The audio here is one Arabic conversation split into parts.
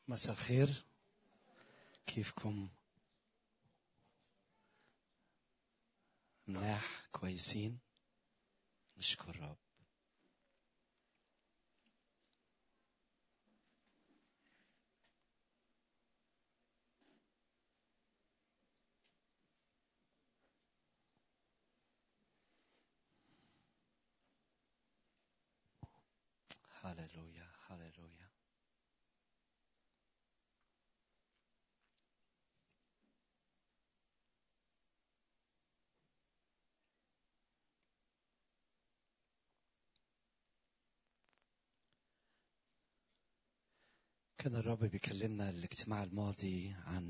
مساء الخير، كيفكم؟ مناح كويسين، نشكر رب. هاللويا هاللويا. كان الرب بيكلمنا الاجتماع الماضي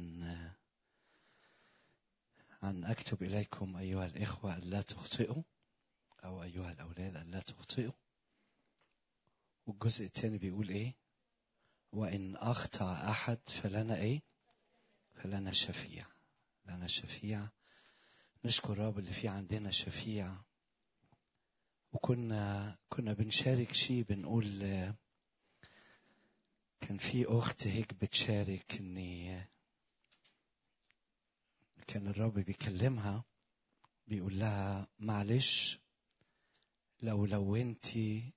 عن أكتب إليكم أيها الإخوة ألا تخطئوا، أو أيها الأولاد ألا تخطئوا. والجزء الثاني بيقول إيه؟ وإن أخطأ أحد فلنا إيه؟ فلنا شفيع، لنا شفيع. نشكر الرب اللي في عندنا شفيع. وكنا بنشارك شيء، بنقول كان في أخت هيك بتشارك إني كان الرب بيكلمها بيقول لها معلش لو انتي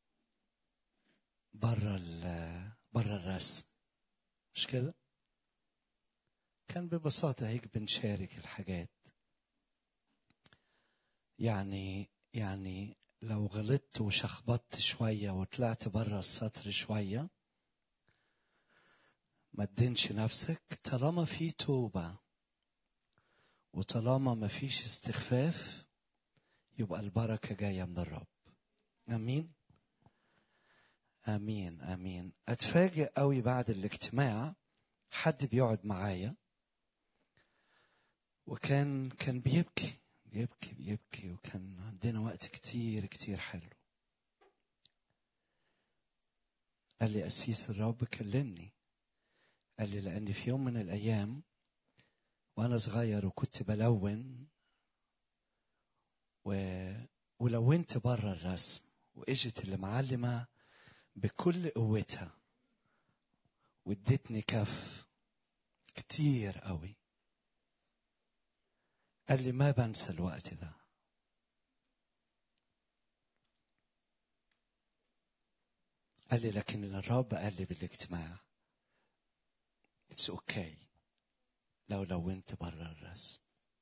برا الرسم، مش كده؟ كان ببساطة هيك بنشارك الحاجات. يعني لو غلطت وشخبطت شوية وطلعت برا السطر شوية، ما تدينش نفسك. طالما في توبة وطالما ما فيش استخفاف، يبقى البركة جاية من الرب. امين امين امين. اتفاجئ قوي بعد الاجتماع حد بيقعد معايا وكان بيبكي وكان عندنا وقت كتير حلو. قال لي قسيس الرب كلمني، قال لي لأني في يوم من الأيام وأنا صغير وكنت بلون ولونت برا الرسم، وإجت اللي معلمة بكل قوتها وادتني كف كتير قوي. قال لي ما بنسى الوقت ده. قال لي لكن الرب قال لي بالاجتماع اتس اوكي لو لونت برا الرسم.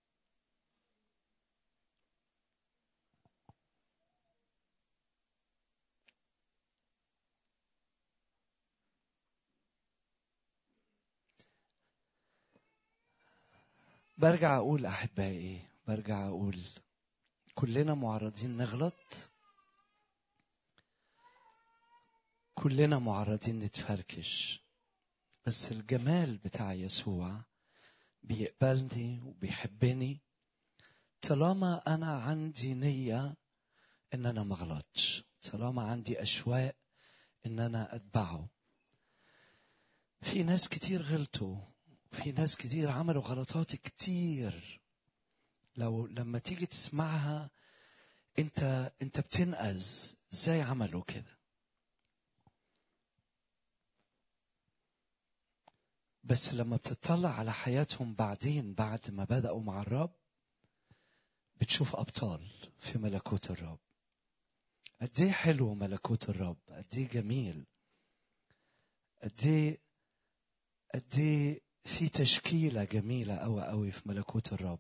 برجع أقول أحبائي، برجع أقول كلنا معرضين نغلط، كلنا معرضين نتفركش، بس الجمال بتاع يسوع بيقبلني وبيحبني طالما أنا عندي نية إن أنا مغلطش، طالما عندي أشواق إن أنا أتبعه. في ناس كتير غلطوا، في ناس كتير عملوا غلطات كتير، لما تيجي تسمعها انت بتنقذ ازاي عملوا كده. بس لما بتطلع على حياتهم بعدين بعد ما بدأوا مع الرب، بتشوف أبطال في ملكوت الرب. قد ايه حلو ملكوت الرب، قد ايه جميل، قد ايه في تشكيلة جميلة قوي في ملكوت الرب.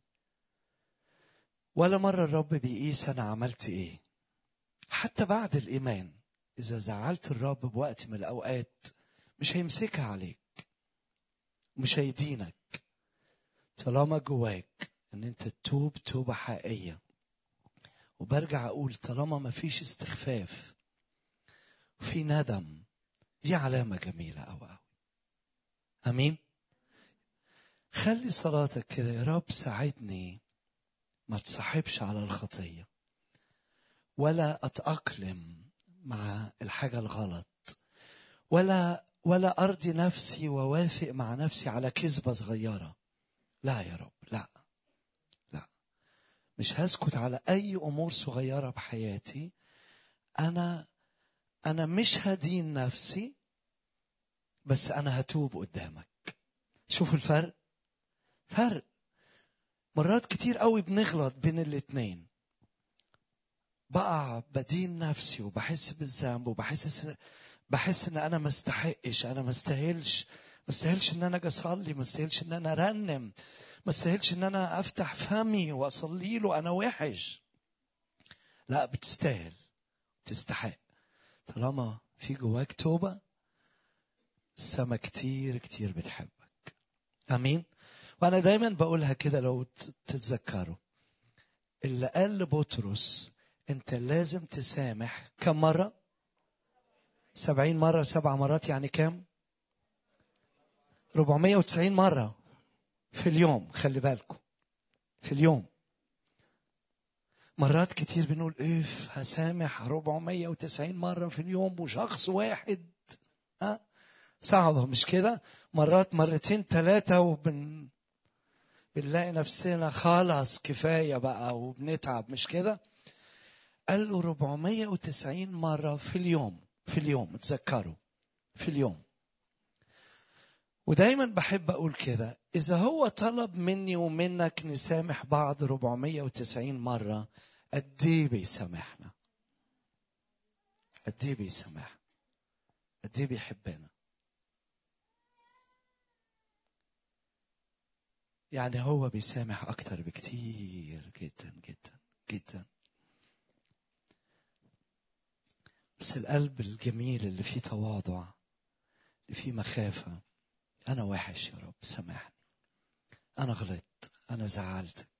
ولا مرة الرب بيقيس أنا عملت إيه. حتى بعد الإيمان إذا زعلت الرب بوقت من الأوقات مش هيمسكها عليك، مش هيدينك، طالما جواك إن أنت تتوب توبة حقيقية. وبرجع أقول طالما ما فيش استخفاف وفي ندم، دي علامة جميلة أوي. أمين. خلي صلاتك كده، يا رب ساعدني ما تصاحبش على الخطية ولا أتأقلم مع الحاجة الغلط، ولا أرضي نفسي ووافق مع نفسي على كذبة صغيرة. لا يا رب، لا، مش هسكت على أي أمور صغيرة بحياتي. أنا مش هدين نفسي بس أنا هتوب قدامك. شوفوا الفرق. فرق. مرات كتير قوي بنغلط بين الاتنين. بقع بدين نفسي وبحس بالذنب وبحس ان انا ما استحقش، انا ما استاهلش ان انا اجي اصلي، ما استاهلش ان انا ارنم، ما استاهلش ان انا افتح فمي واصلي له، انا وحش. لا، بتستاهل، تستحق. طالما في جواك توبة، السما كتير كتير بتحبك. امين. وانا دايما بقولها كده لو تتذكروا، اللي قال لبطرس انت لازم تسامح كم مرة؟ 70 مرة. 7 مرات يعني كم؟ 490 مرة في اليوم. خلي بالكم، في اليوم. مرات كتير بنقول هسامح 490 مرة في اليوم وشخص واحد. صعبة مش كده؟ مرات مرتين 3 بنلاقي نفسنا خلاص كفاية بقى وبنتعب، مش كده؟ قال له 490 مرة في اليوم. في اليوم، تذكروا، في اليوم. ودايما بحب أقول كده، إذا هو طلب مني ومنك نسامح بعض 490 مرة، قد إيه بيسامحنا؟ قد إيه بيسامحنا؟ قد إيه بيحبنا؟ يعني هو بيسامح أكتر بكتير جدا جدا جدا. بس القلب الجميل اللي فيه تواضع، اللي فيه مخافة، أنا وحش يا رب سامحني، أنا غلطت، أنا زعلتك،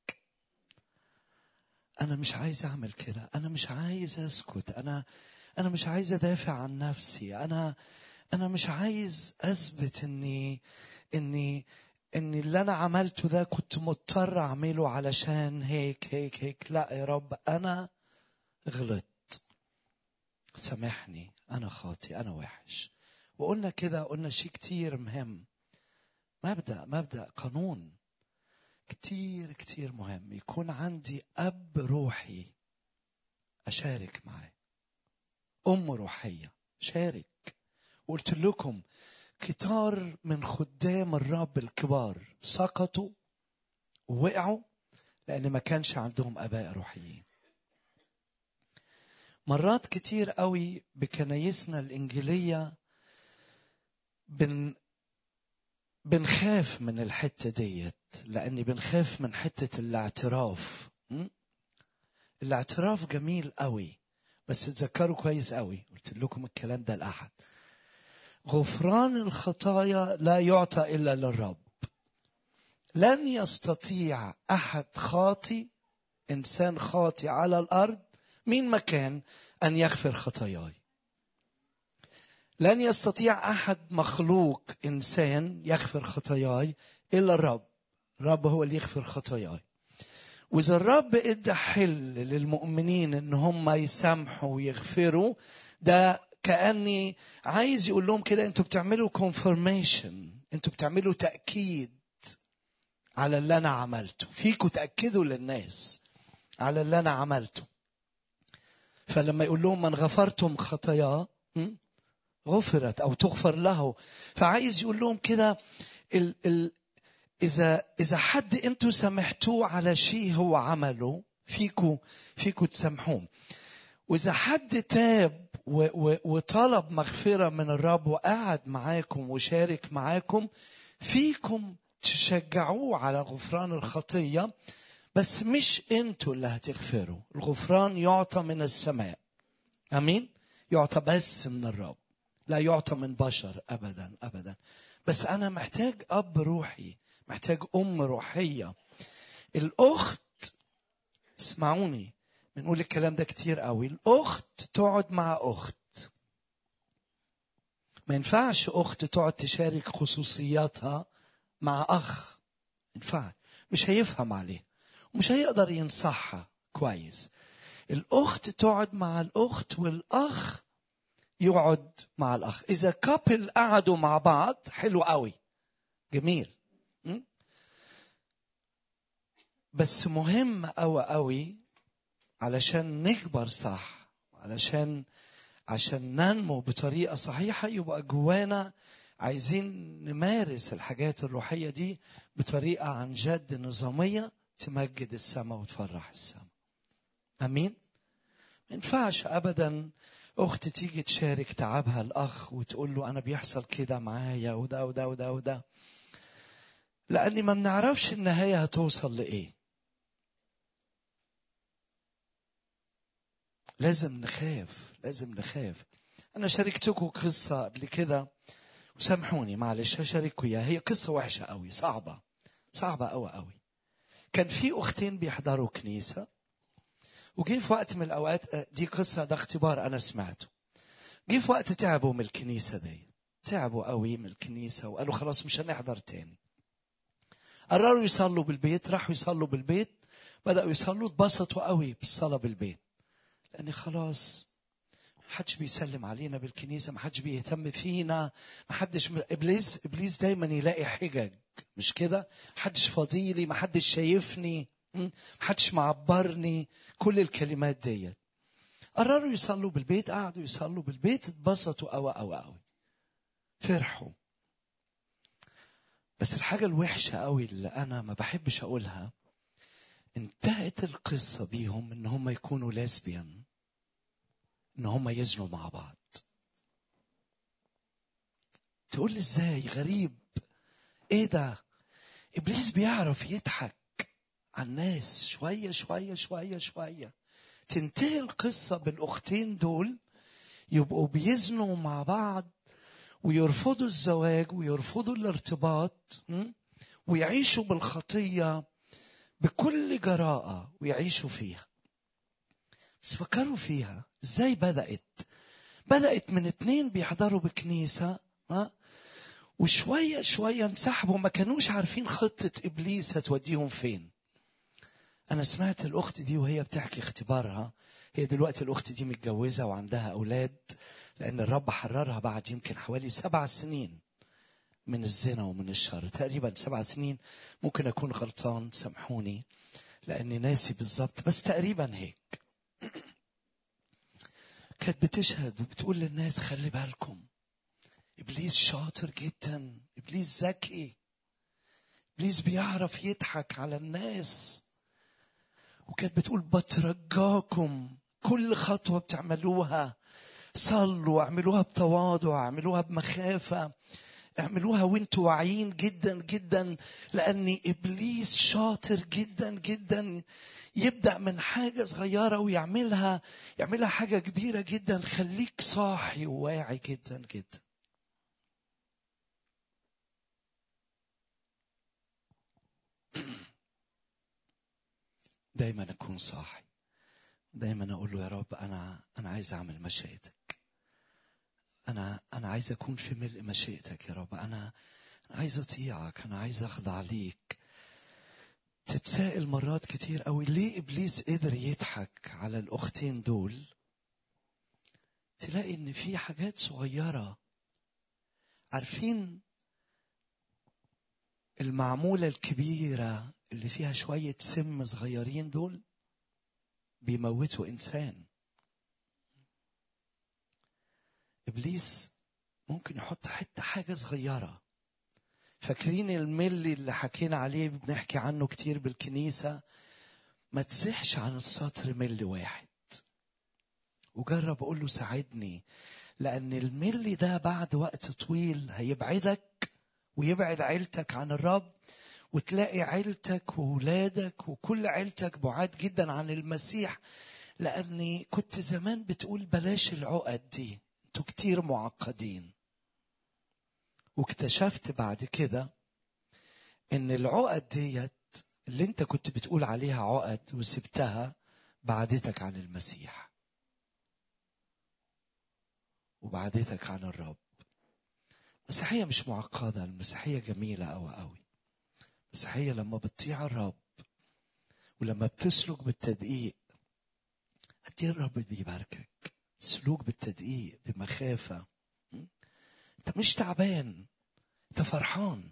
أنا مش عايز أعمل كده، أنا مش عايز أسكت، أنا مش عايز أدافع عن نفسي، أنا مش عايز أثبت إني اللي أنا عملته ده كنت مضطر أعمله علشان هيك. لا يا رب، أنا غلطت، سامحني، أنا خاطي، أنا وحش. وقلنا كده، قلنا شيء كتير مهم، مبدأ قانون كتير كتير مهم، يكون عندي أب روحي أشارك معاه، أم روحية شارك. وقلت لكم كتار من خدام الرب الكبار سقطوا ووقعوا لأن ما كانش عندهم آباء روحيين. مرات كتير قوي بكنايسنا الإنجيلية بنخاف من الحتة ديت، لأني بنخاف من حتة الاعتراف. الاعتراف جميل قوي، بس تذكروا كويس قوي، قلت لكم الكلام ده الأحد، غفران الخطايا لا يعطى إلا للرب. لن يستطيع أحد خاطي، إنسان خاطي على الأرض مين مكان أن يغفر خطاياي. لن يستطيع أحد مخلوق إنسان يغفر خطاياي إلا الرب. الرب هو اللي يغفر خطاياي. وإذا الرب إدى حل للمؤمنين إن هم يسامحوا ويغفروا، ده كأني عايز يقول لهم كده، أنتوا بتعملوا confirmation، أنتوا بتعملوا تأكيد على اللي أنا عملته. فيكوا تأكدوا للناس على اللي أنا عملته. فلما يقول لهم من غفرتم خطاياه غفرت أو تغفر له، فعايز يقول لهم كده إذا حد أنتوا سامحتوه على شيء هو عمله، فيكوا تسامحوه. وإذا حد تاب وطلب مغفرة من الرب وقعد معاكم وشارك معاكم، فيكم تشجعوه على غفران الخطية. بس مش أنتوا اللي هتغفروا، الغفران يعطى من السماء. أمين. يعطى بس من الرب، لا يعطى من بشر أبدا أبدا. بس أنا محتاج أب روحي، محتاج أم روحية. الأخت، اسمعوني بنقول الكلام ده كتير قوي، الأخت تقعد مع أخت. ما ينفعش أخت تقعد تشارك خصوصياتها مع أخ. ينفع؟ مش هيفهم عليه ومش هيقدر ينصحها كويس. الأخت تقعد مع الأخت والأخ يقعد مع الأخ. إذا كابل قعدوا مع بعض حلو قوي، جميل. بس مهم قوي قوي علشان نكبر صح، عشان ننمو بطريقة صحيحة، يبقى جوانا عايزين نمارس الحاجات الروحية دي بطريقة عن جد نظامية تمجد السماء وتفرح السماء. أمين؟ ما ينفعش أبدا أخت تيجي تشارك تعبها الأخ وتقول له أنا بيحصل كده معايا وده وده وده وده، لأني ما بنعرفش النهاية هتوصل لإيه. لازم نخاف. أنا شاركتكم قصة قبل كده وسامحوني معلش هشارككم إياها. هي قصة وحشة قوي، صعبة قوي. كان في أختين بيحضروا كنيسة، وجي في وقت من الأوقات، دي قصة ده اختبار أنا سمعته، جي في وقت تعبوا من الكنيسة دي، تعبوا قوي من الكنيسة وقالوا خلاص مش هنحضر تاني. قرروا يصلوا بالبيت، راحوا يصلوا بالبيت، بدأوا يصلوا، اتبسطوا قوي بالصلاة بالبيت، لأن خلاص محدش بيسلم علينا بالكنيسة، محدش بيهتم فينا، محدش، إبليس دايما يلاقي حجج، مش كده؟ محدش فاضيلي، محدش شايفني، محدش معبرني، كل الكلمات ديت. قرروا يصلوا بالبيت، قعدوا يصلوا بالبيت، اتبسطوا قوي، فرحوا. بس الحاجة الوحشة قوي اللي أنا ما بحبش أقولها، انتهت القصة بيهم إن هم يكونوا ليسبيان، إن هم يزنوا مع بعض. تقول لي إزاي؟ غريب، إيه ده؟ إبليس بيعرف يضحك على الناس شوية. تنتهي القصة بالأختين دول يبقوا بيزنوا مع بعض، ويرفضوا الزواج ويرفضوا الارتباط، ويعيشوا بالخطية بكل جراءة ويعيشوا فيها. بس فكروا فيها ازاي بدأت من 2 بيحضروا بكنيسة، وشوية انسحبوا، ما كانوش عارفين خطة إبليس هتوديهم فين. أنا سمعت الأخت دي وهي بتحكي اختبارها. هي دلوقتي الأخت دي متجوزة وعندها أولاد، لأن الرب حررها بعد يمكن حوالي 7 سنين من الزنا ومن الشر، تقريبا 7 سنين، ممكن أكون غلطان سامحوني لأني ناسي بالظبط، بس تقريبا هيك. كانت بتشهد وبتقول للناس خلي بالكم، إبليس شاطر جدا، إبليس ذكي، إبليس بيعرف يضحك على الناس. وكانت بتقول بترجاكم كل خطوة بتعملوها صلوا، اعملوها بتواضع، اعملوها بمخافة، اعملوها وانتوا واعيين جدا، لأن إبليس شاطر جدا، يبدأ من حاجة صغيرة ويعملها حاجة كبيرة جدا. خليك صاحي وواعي جدا. دايما أكون صاحي، دايما أقول له يا رب أنا عايز أعمل مشيئتك، أنا عايز أكون في ملء مشيئتك يا رب، أنا عايز أطيعك، أنا عايز أخضع ليك. تتساءل مرات كتير قوي ليه إبليس قدر يضحك على الأختين دول. تلاقي إن في حاجات صغيرة، عارفين المعمولة الكبيرة اللي فيها شوية سم صغيرين دول بيموتوا إنسان. إبليس ممكن يحط حاجة صغيرة. فاكرين الملي اللي حكينا عليه بنحكي عنه كتير بالكنيسة؟ ما تزحش عن السطر ملي واحد، وجرب أقول له ساعدني، لأن الملي ده بعد وقت طويل هيبعدك ويبعد عيلتك عن الرب، وتلاقي عيلتك وولادك وكل عيلتك بعاد جدا عن المسيح. لأني كنت زمان بتقول بلاش العقد دي، انتوا كتير معقدين. واكتشفت بعد كده ان العقد ديت اللي انت كنت بتقول عليها عقد وسبتها بعدتك عن المسيح وبعدتك عن الرب. المسيحية مش معقدة، المسيحية جميلة قوي. المسيحية لما بتطيع الرب ولما بتسلك بالتدقيق قد ايه الرب بيباركك. سلوك بالتدقيق بمخافة، انت مش تعبان، انت فرحان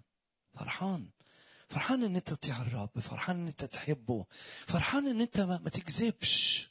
ان انت تطيع الرب، فرحان ان انت تحبه، فرحان ان انت ما تكذبش،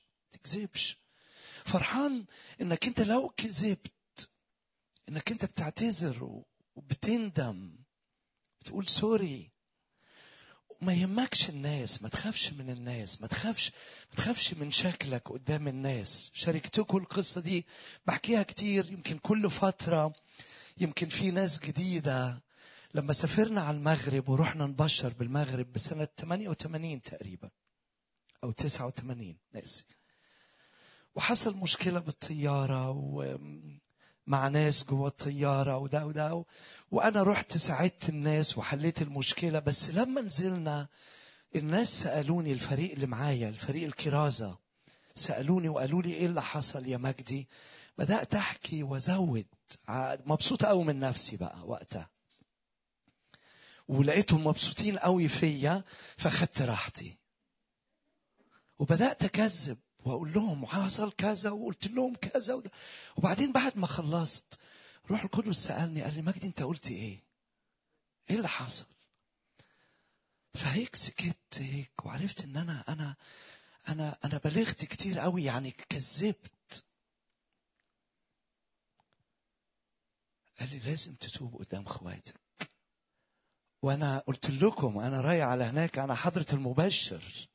فرحان انك انت لو كذبت انك انت بتعتذر وبتندم، بتقول سوري. ما يهمكش الناس، ما تخافش من الناس، ما تخافش من شكلك قدام الناس. شاركتكم القصة دي، بحكيها كتير، يمكن كل فترة، يمكن في ناس جديدة. لما سافرنا على المغرب ورحنا نبشر بالمغرب بسنة 88 تقريبا أو 89 ناسي، وحصل مشكلة بالطيارة ومع ناس جوه الطيارة وده وأنا رحت ساعدت الناس وحليت المشكلة. بس لما نزلنا الناس سألوني، الفريق اللي معايا، الفريق الكرازة، سألوني وقالوا لي إيه اللي حصل يا مجدي. بدأت أحكي وأزود، مبسوطة قوي من نفسي بقى وقتها، ولقيتهم مبسوطين قوي فيا، فخدت راحتي وبدأت أكذب وأقول لهم حصل كذا وقلت لهم كذا وبعدين بعد ما خلصت روح القدس سألني، قال لي مجدي أنت قلت إيه؟ إيه اللي حصل؟ فهيك سكت هيك وعرفت إن أنا بلغت كتير قوي، يعني كذبت. قال لي لازم تتوب قدام اخواتك. وانا قلت لكم انا رايح على هناك، انا حضرة المبشر،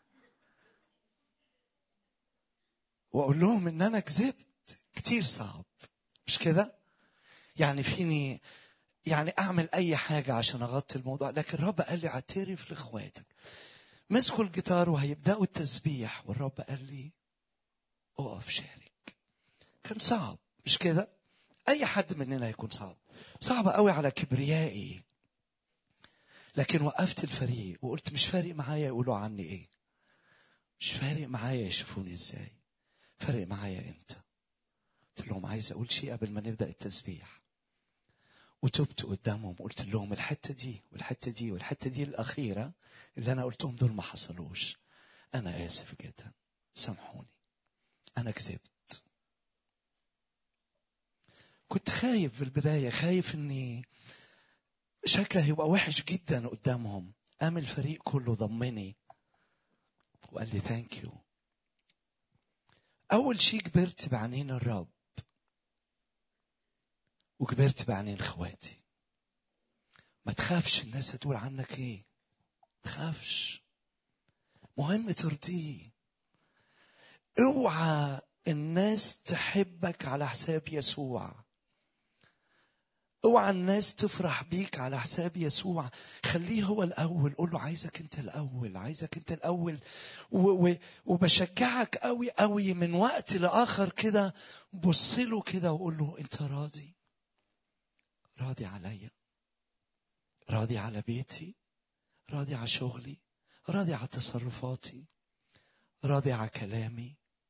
واقول لهم ان انا كذبت كتير صعب، مش كده؟ يعني فيني يعني اعمل اي حاجة عشان اغطي الموضوع، لكن الرب قال لي اعترف لاخواتك. مسكوا الجيتار وهيبدأوا التسبيح، والرب قال لي اقف شارك. كان صعب، مش كده؟ اي حد مننا يكون صعب قوي على كبريائي، لكن وقفت الفريق وقلت مش فارق معايا يقولوا عني ايه، مش فارق معايا يشوفوني ازاي، فارق معايا انت. قلت لهم عايز اقول شيء قبل ما نبدأ التسبيح، وتبت قدامهم قلت لهم الحتة دي والحتة دي والحتة دي الأخيرة اللي أنا قلتهم دول ما حصلوش، أنا آسف جدا، سامحوني، أنا كذبت. كنت خايف في البداية، خايف إني شكلي هيبقى وحش جدا قدامهم. قام الفريق كله ضمني وقال لي ثانك يو. أول شيء كبرت بعينين الرب وكبرت بعينين إخواتي. ما تخافش الناس هتقول عنك إيه، تخافش، مهم ترضيه. اوعى الناس تحبك على حساب يسوع، اوعى الناس تفرح بيك على حساب يسوع. خليه هو الأول، قول له عايزك انت الأول، عايزك انت الأول. وبشجعك قوي قوي من وقت لآخر كده، بص له كده وقول له انت راضي، راضي عليا، راضي على بيتي، راضي على شغلي، راضي على تصرفاتي، راضي على كلامي.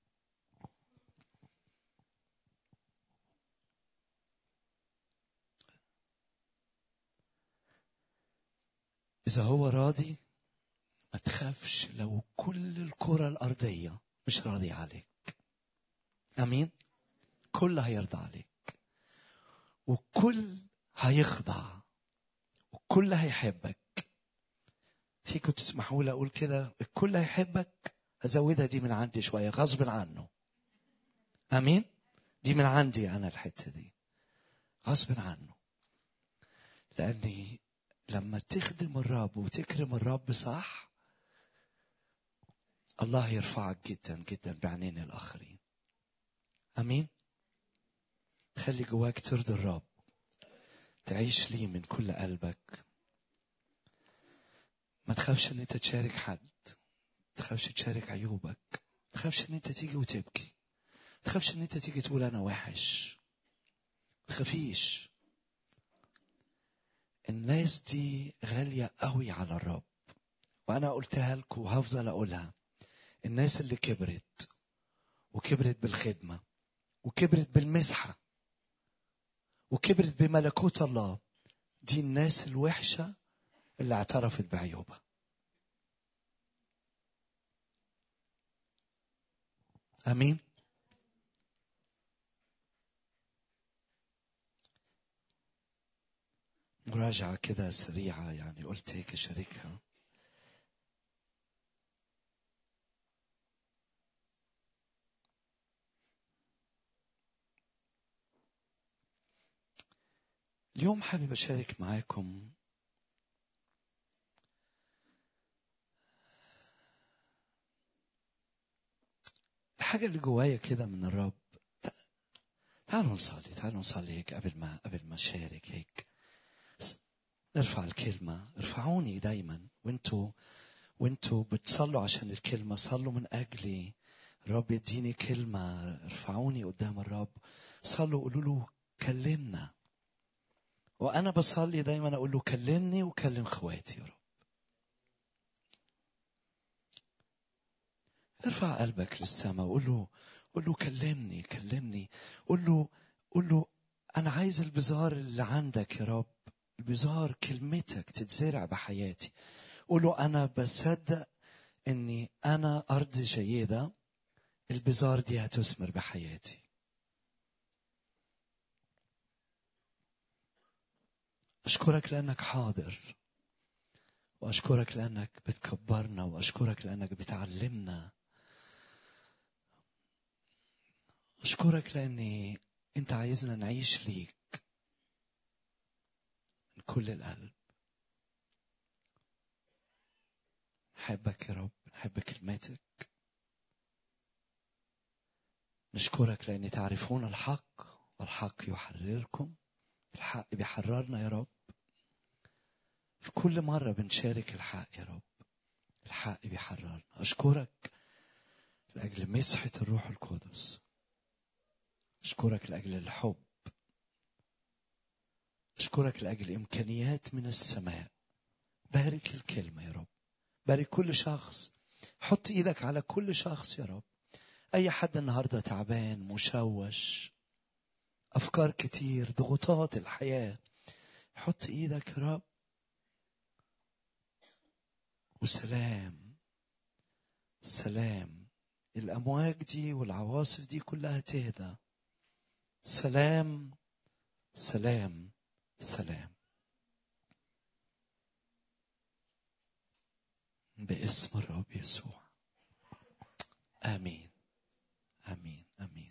إذا هو راضي ما تخافش لو كل الكرة الأرضية مش راضي عليك. أمين. كل هيرضى عليك، وكل هيخضع، وكل هيحبك. فيكم تسمحوا لي أقول كده، الكل هيحبك. أزودها دي من عندي شوية غصب عنه. أمين. دي من عندي أنا، الحتة دي غصب عنه، لأني لما تخدم الرب وتكرم الرب صح، الله يرفعك جدا جدا بعينين الآخرين. أمين. خلي جواك ترضي الرب، تعيش ليه من كل قلبك. ما تخافش ان انت تشارك حد، ما تخافش تشارك عيوبك، ما تخافش ان انت تيجي وتبكي، ما تخافش ان انت تيجي تقول انا وحش، ما تخافيش. الناس دي غالية قوي على الرب، وانا قلتها لكم وهفضل اقولها. الناس اللي كبرت وكبرت بالخدمة وكبرت بالمسحة وكبرت بملكوت الله، دي الناس الوحشة اللي اعترفت بعيوبها. امين. مراجعة كده سريعة، يعني قلت هيك اشاركها. اليوم حابب أشارك معاكم الحاجة اللي جوايا كده من الرب. تعالوا نصلي هيك قبل ما أشارك هيك. ارفع الكلمة، ارفعوني دايما وانتوا بتصلوا عشان الكلمة، صلوا من أجلي. الرب يديني كلمة، ارفعوني قدام الرب، صلوا قولوا له كلمنا. وأنا بصلي دايما أقول له كلمني وكلم خواتي يا رب. ارفع قلبك للسماء وقول له كلمني. قول له أنا عايز البذار اللي عندك يا رب، البذار كلمتك تتزرع بحياتي. قول له أنا بصدق إني أنا أرض جيدة، البذار دي هتثمر بحياتي. أشكرك لأنك حاضر، وأشكرك لأنك بتكبرنا، وأشكرك لأنك بتعلمنا. أشكرك لأني أنت عايزنا نعيش ليك من كل القلب. نحبك يا رب، نحب كلماتك. نشكرك لأن تعرفون الحق والحق يحرركم. الحق بيحررنا يا رب. في كل مرة بنشارك الحق يا رب، الحق بيحررنا. أشكرك لأجل مسحة الروح القدس. أشكرك لأجل الحب. أشكرك لأجل إمكانيات من السماء. بارك الكلمة يا رب، بارك كل شخص. حط إيدك على كل شخص يا رب. أي حد النهاردة تعبان مشوش، أفكار كتير، ضغوطات الحياة، حط إيدك يا رب. وسلام، سلام. الأمواج دي والعواصف دي كلها تهدى. سلام سلام سلام، باسم الرب يسوع. آمين آمين آمين.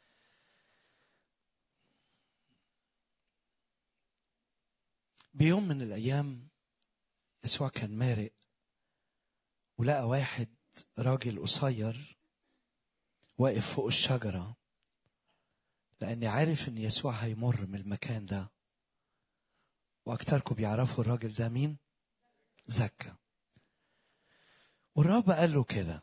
بيوم من الأيام يسوع كان مارق، ولقى واحد راجل قصير واقف فوق الشجرة، لأني عارف إن يسوع هيمر من المكان ده. وأكتركم بيعرفوا الراجل ده مين؟ زكا. والرب قال له كده،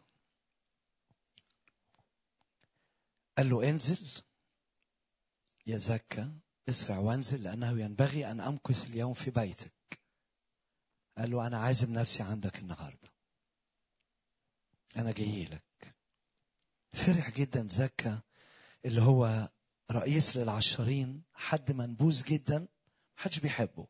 قال له انزل يا زكا، اسرع وانزل، لأنه ينبغي أن أمكث اليوم في بيتك. قال له أنا عازم نفسي عندك النهاردة، أنا جاي لك. فرح جدا زكا اللي هو رئيس للعشارين، حد منبوذ جدا، محدش بيحبه،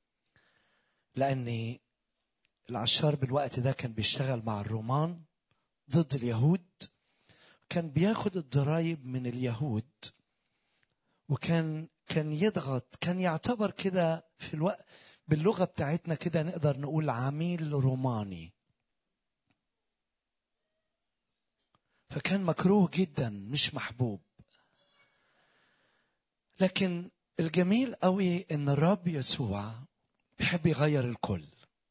لأن العشار بالوقت ده كان بيشتغل مع الرومان ضد اليهود، كان بياخد الضرائب من اليهود، وكان يضغط، كان يعتبر كده في الوقت باللغة بتاعتنا كده نقدر نقول عميل روماني. فكان مكروه جدا، مش محبوب. لكن الجميل قوي ان الرب يسوع بيحب يغير الكل،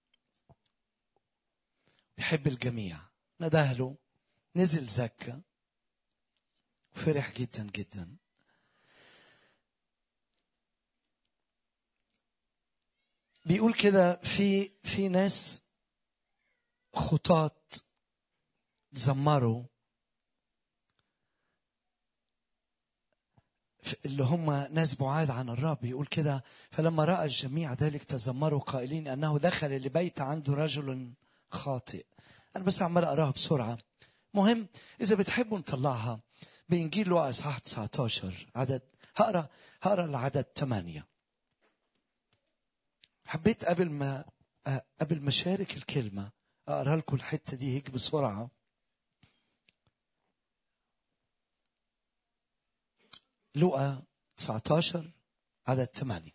بيحب الجميع. ندهله، نزل زكا، فرح جدا جدا. بيقول كده في ناس خطاط زمروا، اللي هم ناس بعاد عن الرب. يقول كده فلما رأى الجميع ذلك تذمروا قائلين أنه دخل لبيت عنده رجل خاطئ. أنا بس عمال أقراها بسرعة. مهم إذا بتحبوا نطلعها بإنجيل لوقا إصحاح 19 عدد، هقرا العدد 8. حبيت قبل ما أشارك الكلمة أقرأ لكم الحتة دي هيك بسرعة. لوقا 19 عدد 8.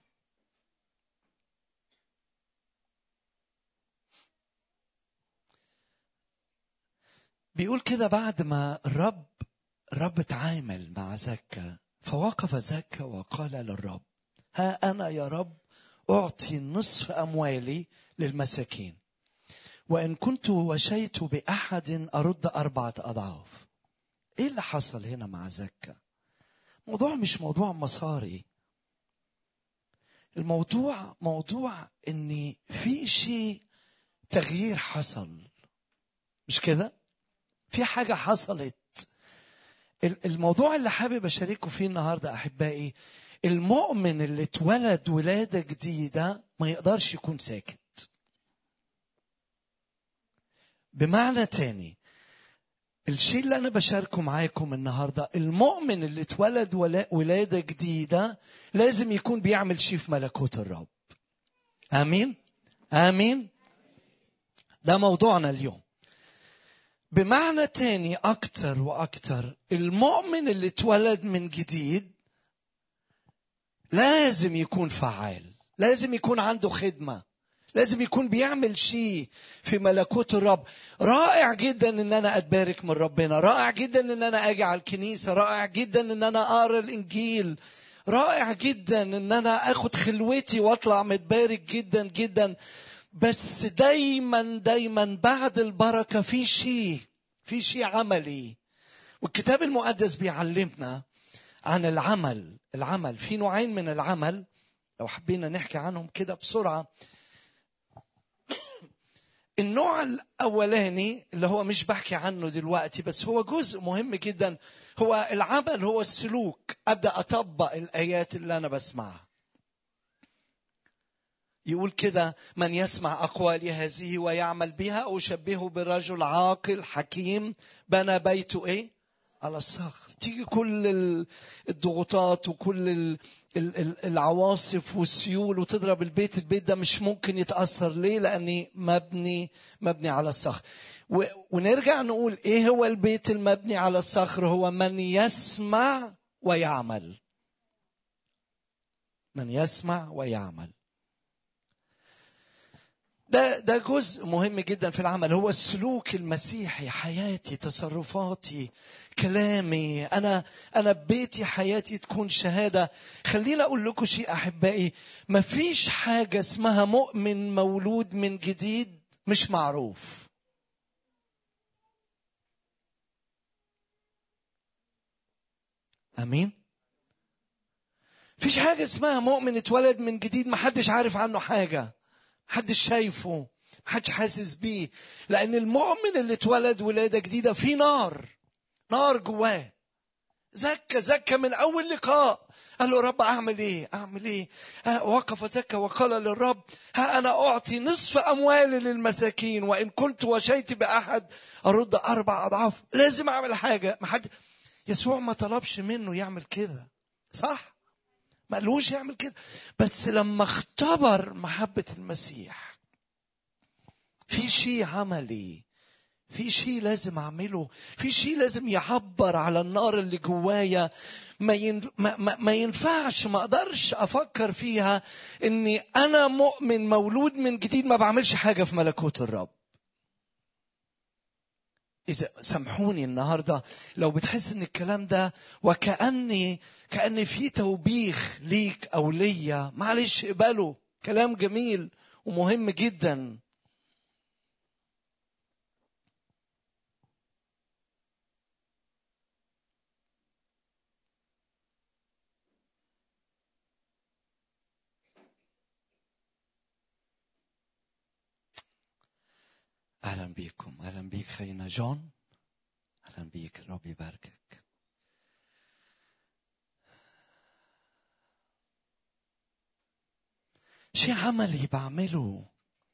بيقول كده بعد ما الرب تعامل مع زكا، فوقف زكا وقال للرب ها أنا يا رب أعطي نصف أموالي للمساكين، وإن كنت وشيت بأحد أرد 4 أضعاف. إيه اللي حصل هنا مع زكا؟ موضوع مش موضوع مصاري، الموضوع موضوع إن في شيء تغيير حصل، مش كده؟ في حاجة حصلت. الموضوع اللي حابب أشاركه فيه النهاردة أحبائي، المؤمن اللي اتولد ولادة جديدة ما يقدرش يكون ساكت. بمعنى تاني، الشيء اللي أنا بشاركه معاكم النهاردة، المؤمن اللي اتولد ولادة جديدة لازم يكون بيعمل شيء في ملكوت الرب. آمين؟ آمين؟ ده موضوعنا اليوم. بمعنى تاني أكتر وأكتر، المؤمن اللي اتولد من جديد لازم يكون فعال، لازم يكون عنده خدمة، لازم يكون بيعمل شيء في ملكوت الرب. رائع جدا ان انا اتبارك من ربنا، رائع جدا ان انا اجي على الكنيسة، رائع جدا ان انا اقرا الانجيل، رائع جدا ان انا اخد خلوتي واطلع متبارك جدا جدا. بس دايما بعد البركة في شيء عملي، والكتاب المقدس بيعلمنا عن العمل. في نوعين من العمل لو حبينا نحكي عنهم كده بسرعة. النوع الأولاني اللي هو مش بحكي عنه دلوقتي بس هو جزء مهم جدا، هو العمل، هو السلوك. أبدأ أطبق الآيات اللي أنا بسمعها. يقول كده: من يسمع أقوالي هذه ويعمل بها أشبهه برجل عاقل حكيم بنى بيته إيه؟ على الصخر. تيجي كل الضغوطات وكل العواصف والسيول وتضرب البيت ده مش ممكن يتأثر. ليه؟ لأني مبني على الصخر. ونرجع نقول إيه هو البيت المبني على الصخر؟ هو من يسمع ويعمل. من يسمع ويعمل. ده جزء مهم جدا في العمل، هو السلوك المسيحي. حياتي، تصرفاتي، كلامي، أنا ببيتي حياتي تكون شهادة. خليني أقول لكم شيء أحبائي، مفيش حاجة اسمها مؤمن مولود من جديد مش معروف. أمين؟ فيش حاجة اسمها مؤمن اتولد من جديد محدش عارف عنه حاجة، محدش شايفه، محدش حاسس بيه. لأن المؤمن اللي اتولد ولادة جديدة في نار جواه. زكى من أول لقاء قال له: رب أعمل إيه؟ وقف زكى وقال للرب: ها أنا أعطي نصف أموالي للمساكين، وإن كنت وشيت بأحد أرد 4 أضعاف. لازم أعمل حاجة. يسوع ما طلبش منه يعمل كده، صح؟ ما قالوش يعمل كده، بس لما اختبر محبة المسيح في شيء عملي، في شيء لازم أعمله، في شيء لازم يعبر على النار اللي جوايا. ما ينفعش، ما أقدرش أفكر فيها إني أنا مؤمن مولود من جديد ما بعملش حاجة في ملكوت الرب. إذا سامحوني النهاردة لو بتحس إن الكلام ده وكأني في توبيخ ليك أو ليا، معلش اقبله، كلام جميل ومهم جدا. أهلا بيكم، أهلا بيك خينا جون، أهلا بيك، ربي يباركك. شيء عملي بعمله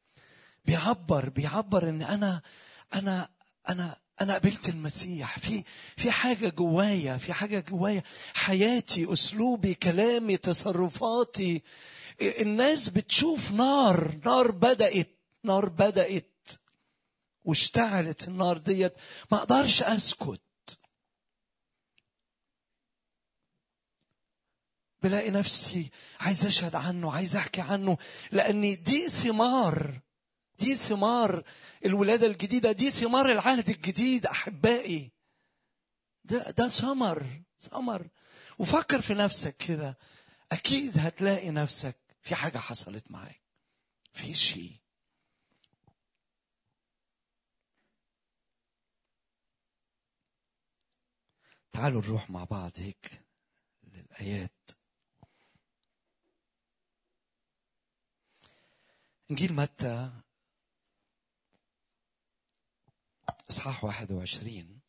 بيعبر إن أنا قبلت المسيح. في حاجة جوايا، حياتي، أسلوبي، كلامي، تصرفاتي. الناس بتشوف نار بدأت واشتعلت النار ديت. ما اقدرش اسكت، بلاقي نفسي عايز اشهد عنه، عايز احكي عنه، لان دي ثمار الولادة الجديدة، دي ثمار العهد الجديد احبائي. ده ثمر. وفكر في نفسك كده، أكيد هتلاقي نفسك في حاجة حصلت معاك، في شيء. تعالوا نروح مع بعض هيك للآيات. إنجيل متى إصحاح 21.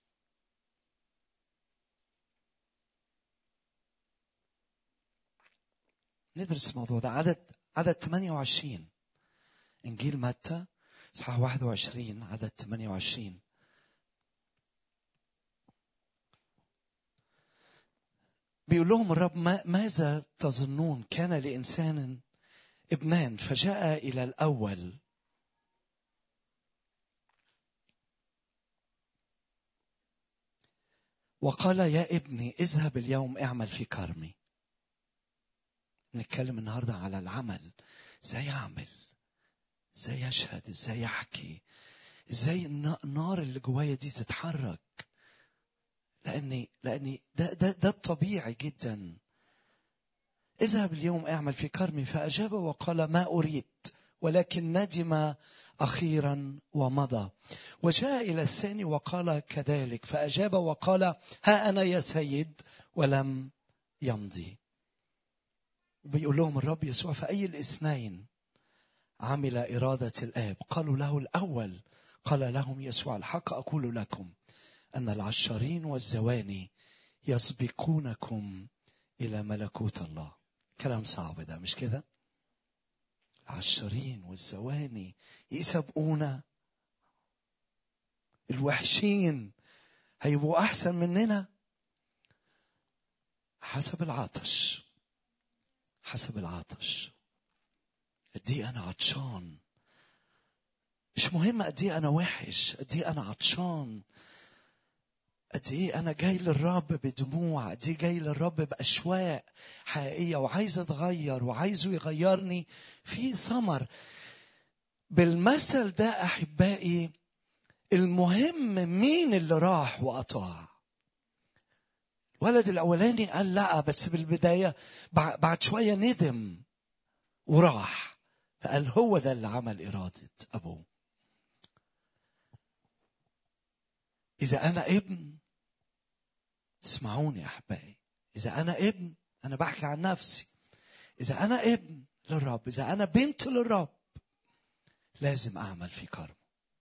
ندرس الموضوع ده. عدد 28. إنجيل متى إصحاح 21 عدد 28. بيقول لهم الرب: ماذا تظنون؟ كان لإنسان ابنان فجاء إلى الأول وقال: يا ابني اذهب اليوم اعمل في كرمي. نتكلم النهاردة على العمل. ازاي اعمل، ازاي اشهد، ازاي احكي، ازاي النار اللي جوايا دي تتحرك. لاني ده الطبيعي جدا. اذهب اليوم اعمل في كرمي. فاجاب وقال: ما اريد، ولكن ندم أخيرا ومضى. وجاء إلى الثاني وقال كذلك. فأجاب وقال: ها أنا يا سيد، ولم يمضي. بيقول لهم الرب يسوع: فأي الاثنين عمل إرادة الآب؟ قالوا له: الأول. قال لهم يسوع: الحق أقول لكم أن العشارين والزواني يسبقونكم إلى ملكوت الله. كلام صعب ده، مش كده؟ العشارين والزواني يسبقونا؟ الوحشين هيبقوا أحسن مننا؟ حسب العطش. حسب العطش. قد ايه انا عطشان. مش مهم قد ايه انا وحش، قد ايه انا عطشان. قد ايه انا جاي للرب بدموع، قد ايه جاي للرب باشواق حقيقيه، وعايز اتغير وعايزه يغيرني في ثمر. بالمثل ده احبائي، المهم مين اللي راح واطاع. الولد الاولاني قال لا، بس بالبدايه بعد شويه ندم وراح، فقال هو ده اللي عمل إرادة أبوه. إذا أنا ابن، اسمعوني يا أحبائي، إذا أنا ابن، أنا بحكي عن نفسي، إذا أنا ابن للرب، إذا أنا بنت للرب، لازم أعمل في كرم.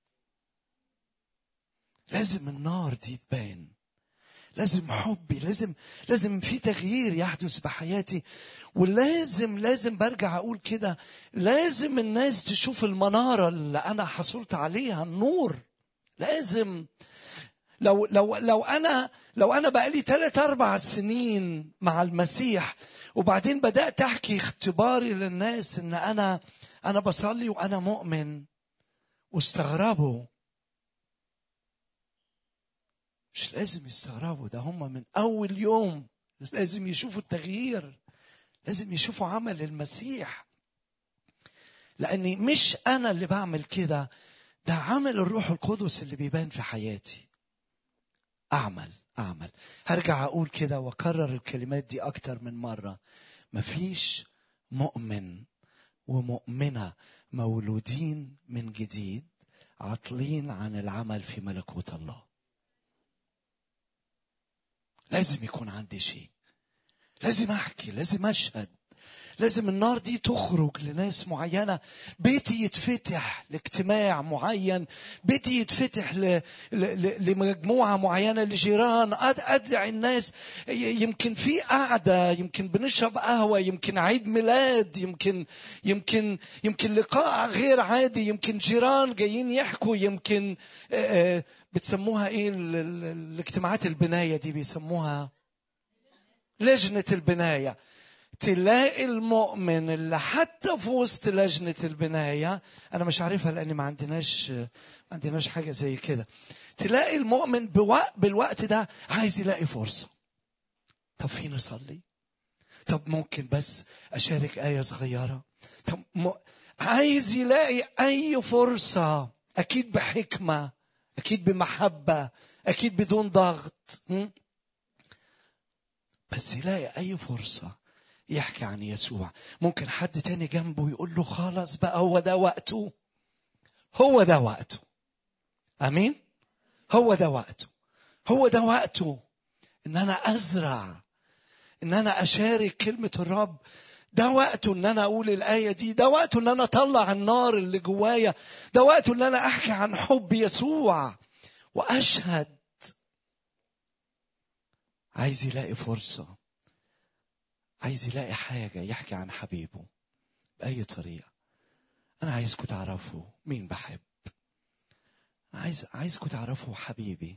لازم النار دي تبان، لازم حبي، لازم في تغيير يحدث بحياتي. ولازم برجع اقول كده، لازم الناس تشوف المنارة اللي انا حصلت عليها، النور. لازم لو انا بقالي 3-4 سنين مع المسيح، وبعدين بدأت احكي اختباري للناس ان انا بصلي وانا مؤمن، واستغربوا. مش لازم يستغربوا، ده هم من أول يوم لازم يشوفوا التغيير، لازم يشوفوا عمل المسيح. لأني مش أنا اللي بعمل كده، ده عمل الروح القدس اللي بيبان في حياتي. أعمل. هرجع أقول كده وأكرر الكلمات دي أكتر من مرة. مفيش مؤمن ومؤمنة مولودين من جديد عاطلين عن العمل في ملكوت الله. لازم يكون عندي شيء، لازم أحكي، لازم أشهد، لازم النار دي تخرج لناس معينة. بيتي يتفتح لاجتماع معين، بيتي يتفتح لمجموعة معينة، لجيران، أدعي الناس. يمكن في قعدة، يمكن بنشرب قهوة، يمكن عيد ميلاد، يمكن لقاء غير عادي، يمكن جيران جايين يحكوا، يمكن بتسموها ايه الاجتماعات البناية دي؟ بيسموها لجنة البناية. تلاقي المؤمن اللي حتى في وسط لجنة البناية، أنا مش عارفها لأني ما عندناش حاجة زي كده. تلاقي المؤمن بالوقت ده عايز يلاقي فرصة. طب فين أصلي؟ طب ممكن بس أشارك آية صغيرة؟ طب عايز يلاقي أي فرصة، أكيد بحكمة، أكيد بمحبة، أكيد بدون ضغط، بس يلاقي أي فرصة يحكي عن يسوع. ممكن حد تاني جنبه يقول له خلاص بقى هو ده وقته، هو ده وقته. امين. هو ده وقته، هو ده وقته ان انا ازرع، ان انا اشارك كلمة الرب. ده وقته ان انا اقول الآية دي، ده وقته ان انا اطلع النار اللي جوايا، ده وقته ان انا احكي عن حب يسوع واشهد. عايز يلاقي فرصة، عايز يلاقي حاجة يحكي عن حبيبه بأي طريقة. أنا عايزكم تعرفوا مين بحب، عايزكم تعرفوا حبيبي.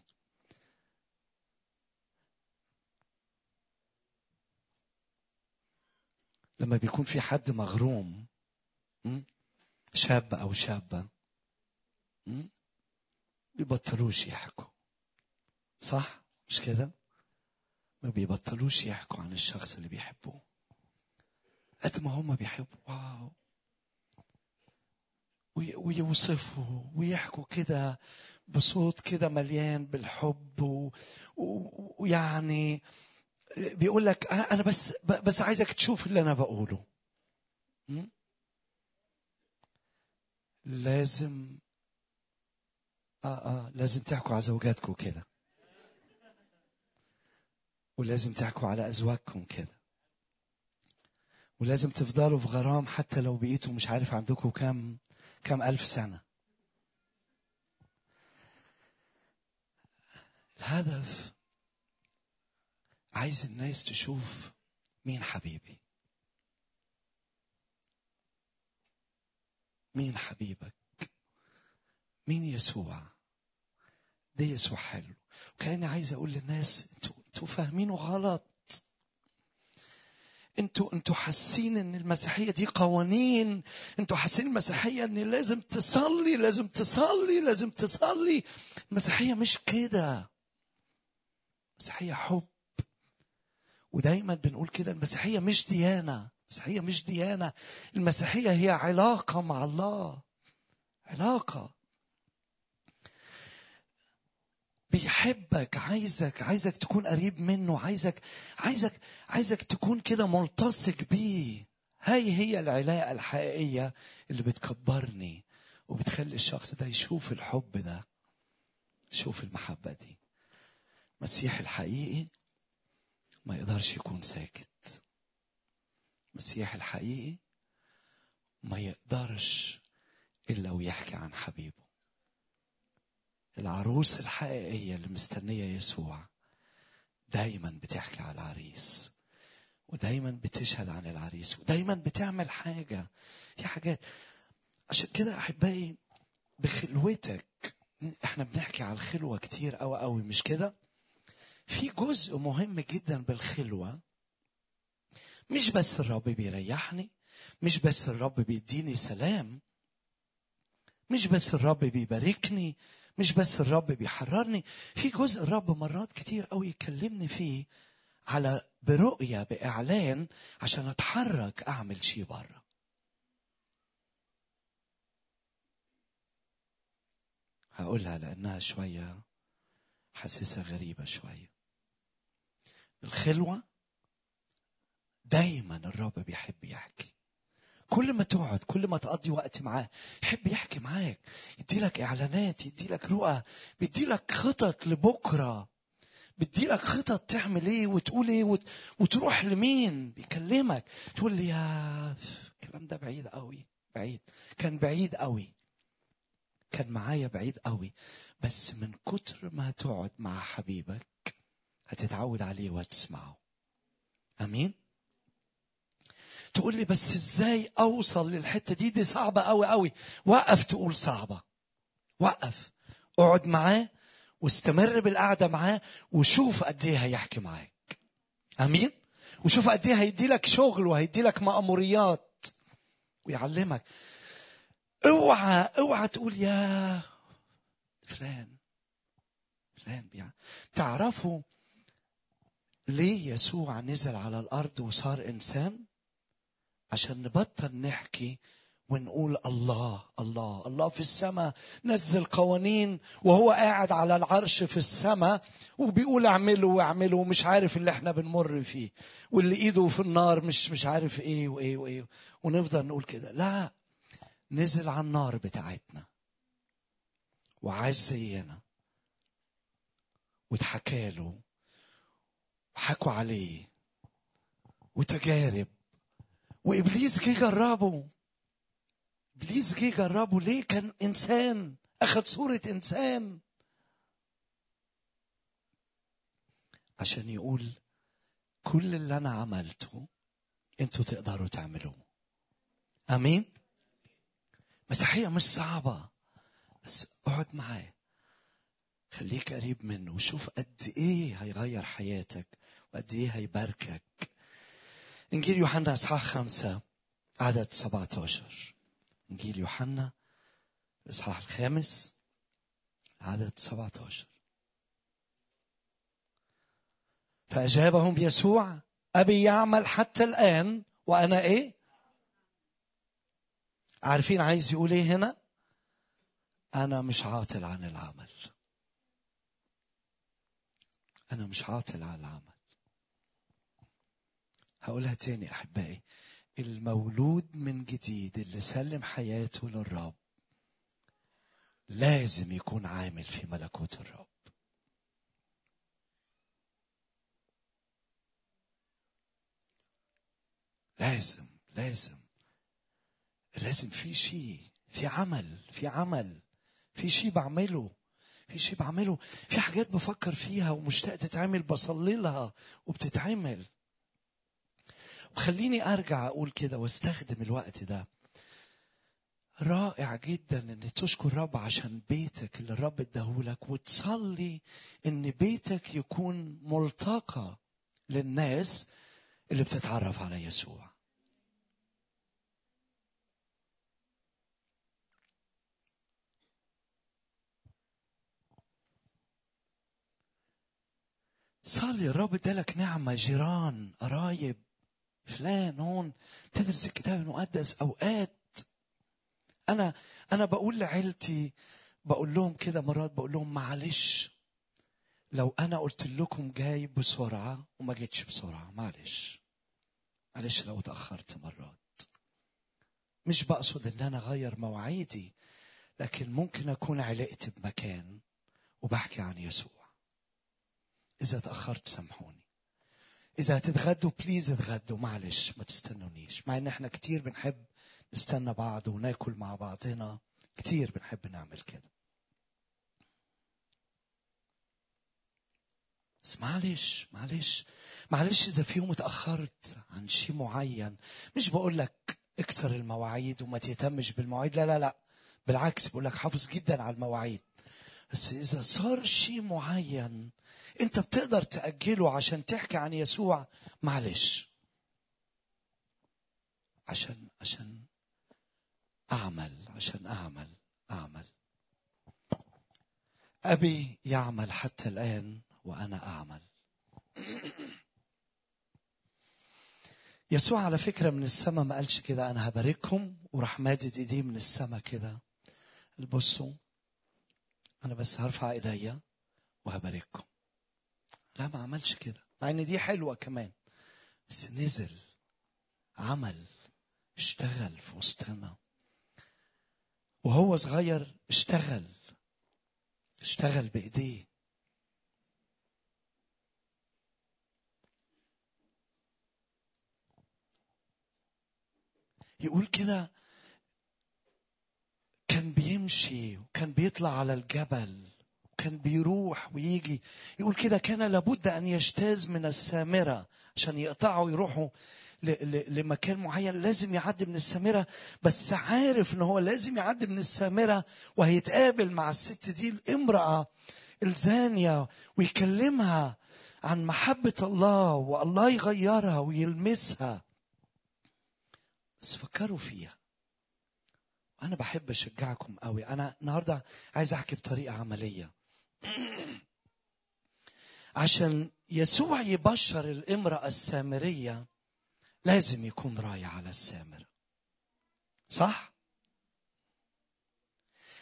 لما بيكون في حد مغروم، شاب أو شابة، بيبطلوش يحكوا، صح؟ مش كده؟ ما بيبطلوش يحكوا عن الشخص اللي بيحبوه قد ما هم بيحبوا. واو. ويوصفوا ويحكوا كده بصوت كده مليان بالحب ويعني بيقول لك انا بس عايزك تشوف اللي انا بقوله. لازم لازم تحكوا على زوجاتكم كده، ولازم تحكوا على ازواجكم كده، ولازم تفضلوا في غرام حتى لو بقيتوا مش عارف عندكم كم ألف سنة. الهدف عايز الناس تشوف مين حبيبي، مين حبيبك، مين يسوع. ده يسوع حلو. وكأني عايز اقول للناس انتوا فاهمينه غلط. انتوا حاسين ان المسيحيه دي قوانين، انتوا حاسين المسيحيه ان لازم تصلي لازم تصلي لازم تصلي. المسيحيه مش كده، المسيحيه حب. ودايما بنقول كده، المسيحيه مش ديانه، المسيحيه مش ديانه، المسيحيه هي علاقه مع الله، علاقه. بيحبك، عايزك تكون قريب منه، عايزك تكون كده ملتصق بيه. هي العلاقة الحقيقية اللي بتكبرني وبتخلي الشخص ده يشوف الحب ده، يشوف المحبة دي. المسيح الحقيقي ما يقدرش يكون ساكت. المسيح الحقيقي ما يقدرش إلا ويحكي عن حبيبه. العروس الحقيقية اللي مستنية يسوع دايما بتحكي على العريس، ودايما بتشهد عن العريس، ودايما بتعمل حاجة في حاجات. عشان كده أحبائي بخلوتك، احنا بنحكي على الخلوة كتير قوي مش كده؟ في جزء مهم جدا بالخلوة. مش بس الرب بيريحني، مش بس الرب بيديني سلام، مش بس الرب بيباركني، مش بس الرب بيحررني. في جزء الرب مرات كتير قوي يكلمني فيه على برؤية بإعلان عشان أتحرك أعمل شيء بره. هقولها لأنها شوية حاسسها غريبة شوية. الخلوة دايما الرب بيحب يحكي. كل ما تقعد، كل ما تقضي وقت معاه، يحب يحكي معاك، يديلك إعلانات، يديلك رؤى، بيديلك خطط لبكرة، بيديلك خطط تعمل ايه وتقول ايه وتروح لمين. بيكلمك تقول لي يا الكلام ده بعيد قوي، بعيد، كان بعيد قوي، كان معايا بعيد قوي. بس من كتر ما تقعد مع حبيبك هتتعود عليه وتسمعه. امين. تقول لي بس ازاي اوصل للحته دي صعبه قوي. وقف تقول صعبه، وقف، اقعد معاه واستمر بالقعده معاه وشوف قد ايه هيحكي معاك. امين. وشوف قد ايه هيدي لك شغل وهيدي لك مأموريات ويعلمك. اوعى تقول يا فلان يعني. تعرفوا ليه يسوع نزل على الارض وصار انسان؟ عشان نبطل نحكي ونقول الله الله الله في السماء نزل قوانين، وهو قاعد على العرش في السماء وبيقول اعملوا واعملوا، ومش عارف اللي احنا بنمر فيه، واللي ايده في النار مش عارف ايه وايه وايه، ونفضل نقول كده. لا، نزل على النار بتاعتنا وعاش زينا واتحكى له وحكوا عليه وتجارب، وإبليس جه جربه. إبليس جه جربه ليه؟ كان إنسان، أخذ صورة إنسان عشان يقول كل اللي أنا عملته أنتوا تقدروا تعملوه. أمين. مسيحية مش صعبة، بس اقعد معاه، خليك قريب منه وشوف قد إيه هيغير حياتك وقد إيه هيباركك. إنجيل يوحنا إصحاح 5 عدد 17. إنجيل يوحنا الإصحاح 5 عدد 17. فأجابهم يسوع أبي يعمل حتى الآن وأنا إيه؟ عارفين عايز يقول إيه هنا؟ أنا مش عاطل عن العمل. أنا مش عاطل عن العمل. هقولها تاني أحبائي، المولود من جديد اللي سلم حياته للرب لازم يكون عامل في ملكوت الرب. لازم في شيء، في عمل في شيء بعمله، في حاجات بفكر فيها ومشتاق تتعمل، بصلي لها وبتتعمل. وخليني أرجع أقول كده واستخدم الوقت ده. رائع جدا أن تشكر الرب عشان بيتك اللي الرب اداهولك، وتصلي أن بيتك يكون ملتقى للناس اللي بتتعرف على يسوع. صلي الرب ادالك نعمة، جيران، قرايب، فلان هون، تدرس الكتاب المقدس. أوقات أنا بقول لعيلتي، بقول لهم كده مرات، بقول لهم معلش لو أنا قلت لكم جاي بسرعة وما جيتش بسرعة، معلش لو اتأخرت مرات. مش بقصد إن أنا أغير مواعيدي، لكن ممكن أكون علقت بمكان وبحكي عن يسوع. إذا تأخرت سامحوني. إذا هتتغدوا بليز اتغدوا، معلش ما تستنونيش. مع إن إحنا كتير بنحب نستنى بعض وناكل مع بعضنا، كتير بنحب نعمل كده، بس معلش إذا في يوم اتأخرت عن شيء معين. مش بقول لك اكسر المواعيد وما تهتمش بالمواعيد، لا، بالعكس بقول لك حافظ جدا على المواعيد. بس إذا صار شيء معين أنت بتقدر تأجله عشان تحكي عن يسوع، معلش عشان أعمل. أبي يعمل حتى الآن وأنا أعمل. يسوع على فكرة من السماء ما قالش كده أنا هباركهم وراح مادد إيديه من السماء كده، بصوا أنا بس هرفع إيديا وهبارككم. لا، ما عملش كده، مع إن دي حلوة كمان، بس نزل عمل، اشتغل في وسطنا. وهو صغير اشتغل بإيديه. يقول كده كان بيمشي وكان بيطلع على الجبل وكان بيروح ويجي. يقول كده كان لابد أن يجتاز من السامرة عشان يقطعوا يروحوا لمكان معين، لازم يعدي من السامرة. بس عارف ان هو لازم يعدي من السامرة وهيتقابل مع الست دي الامرأة الزانية ويكلمها عن محبة الله والله يغيرها ويلمسها. بس فكروا فيها. أنا بحب أشجعكم قوي. أنا النهاردة عايز أحكي بطريقة عملية. عشان يسوع يبشر الامرأة السامرية لازم يكون رايح على السامرة، صح؟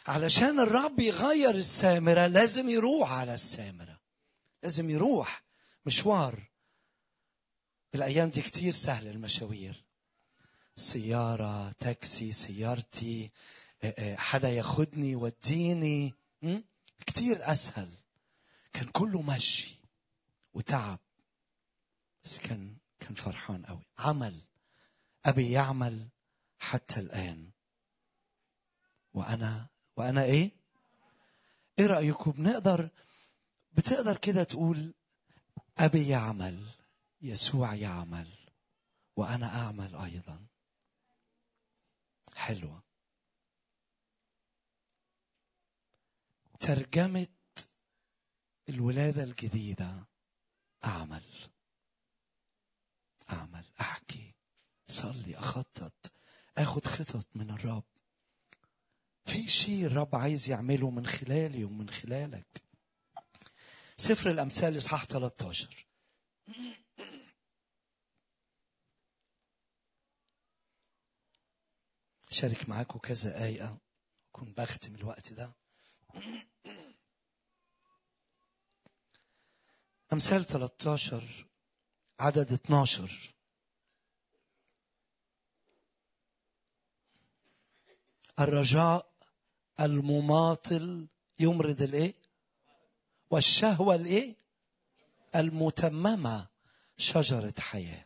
علشان الرب يغير السامرة لازم يروح على السامرة، لازم يروح مشوار. الأيام دي كتير سهل المشاوير، سيارة، تاكسي، سيارتي، حدا ياخدني وديني، كتير أسهل. كان كله مشي وتعب، بس كان فرحان قوي. عمل، أبي يعمل حتى الآن وأنا إيه رأيكم؟ بتقدر كده تقول أبي يعمل، يسوع يعمل، وأنا أعمل أيضا. حلوة. ترجمة الولادة الجديدة: أعمل، أحكي، صلي، أخطط، أخد خطط من الرب. في شيء الرب عايز يعمله من خلالي ومن خلالك. سفر الأمثال إصحاح 13. شارك معاكم كذا آية، كن بختم الوقت ده. أمثال 13 عدد 12: الرجاء المماطل يمرض الايه؟ والشهوة الايه؟ المتممة شجرة حياة.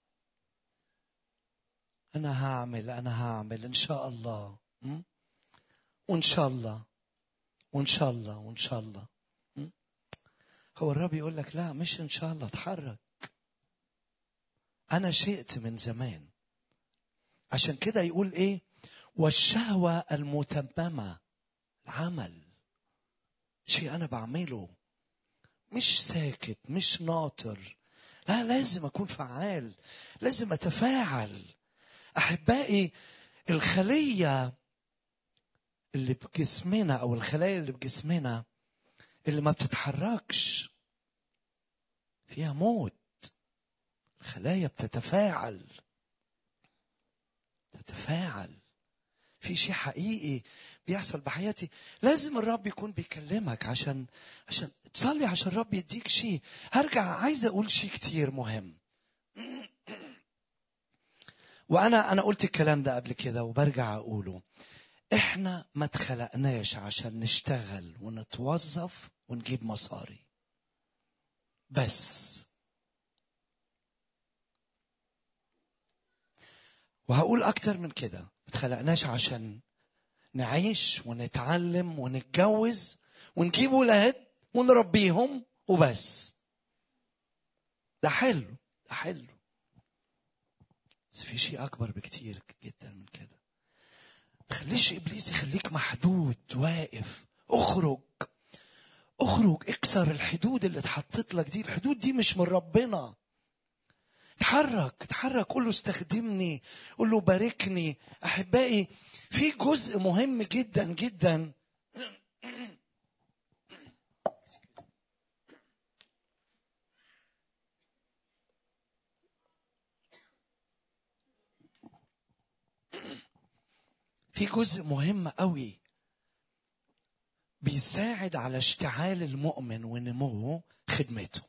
أنا هعمل إن شاء الله، وإن شاء الله، وإن شاء الله، وإن شاء الله. هو الرب يقول لك لا، مش إن شاء الله، اتحرك. أنا شئت من زمان. عشان كده يقول إيه؟ والشهوة المتممة، العمل، شيء أنا بعمله، مش ساكت، مش ناطر، لا، لازم أكون فعال، لازم أتفاعل. أحبائي، الخلية اللي بجسمنا أو الخلايا اللي بجسمنا اللي ما بتتحركش فيها موت. الخلايا بتتفاعل، في شيء حقيقي بيحصل بحياتي. لازم الرب يكون بيكلمك عشان تصلي، عشان الرب يديك شيء. هرجع عايز أقول شيء كتير مهم، وأنا قلت الكلام ده قبل كده وبرجع أقوله. إحنا ما اتخلقناش عشان نشتغل ونتوظف ونجيب مصاري بس. وهقول أكتر من كده، ما اتخلقناش عشان نعيش ونتعلم ونتجوز ونجيب ولاد ونربيهم وبس. ده حلو، بس في شيء أكبر بكتير جدا من كده. تخليش إبليس يخليك محدود واقف. اخرج، اكسر الحدود اللي اتحطت لك دي. الحدود دي مش من ربنا. اتحرك، قول له استخدمني، قول له باركني. أحبائي، في جزء مهم جدا جدا قوي بيساعد على اشتعال المؤمن ونموه: خدمته.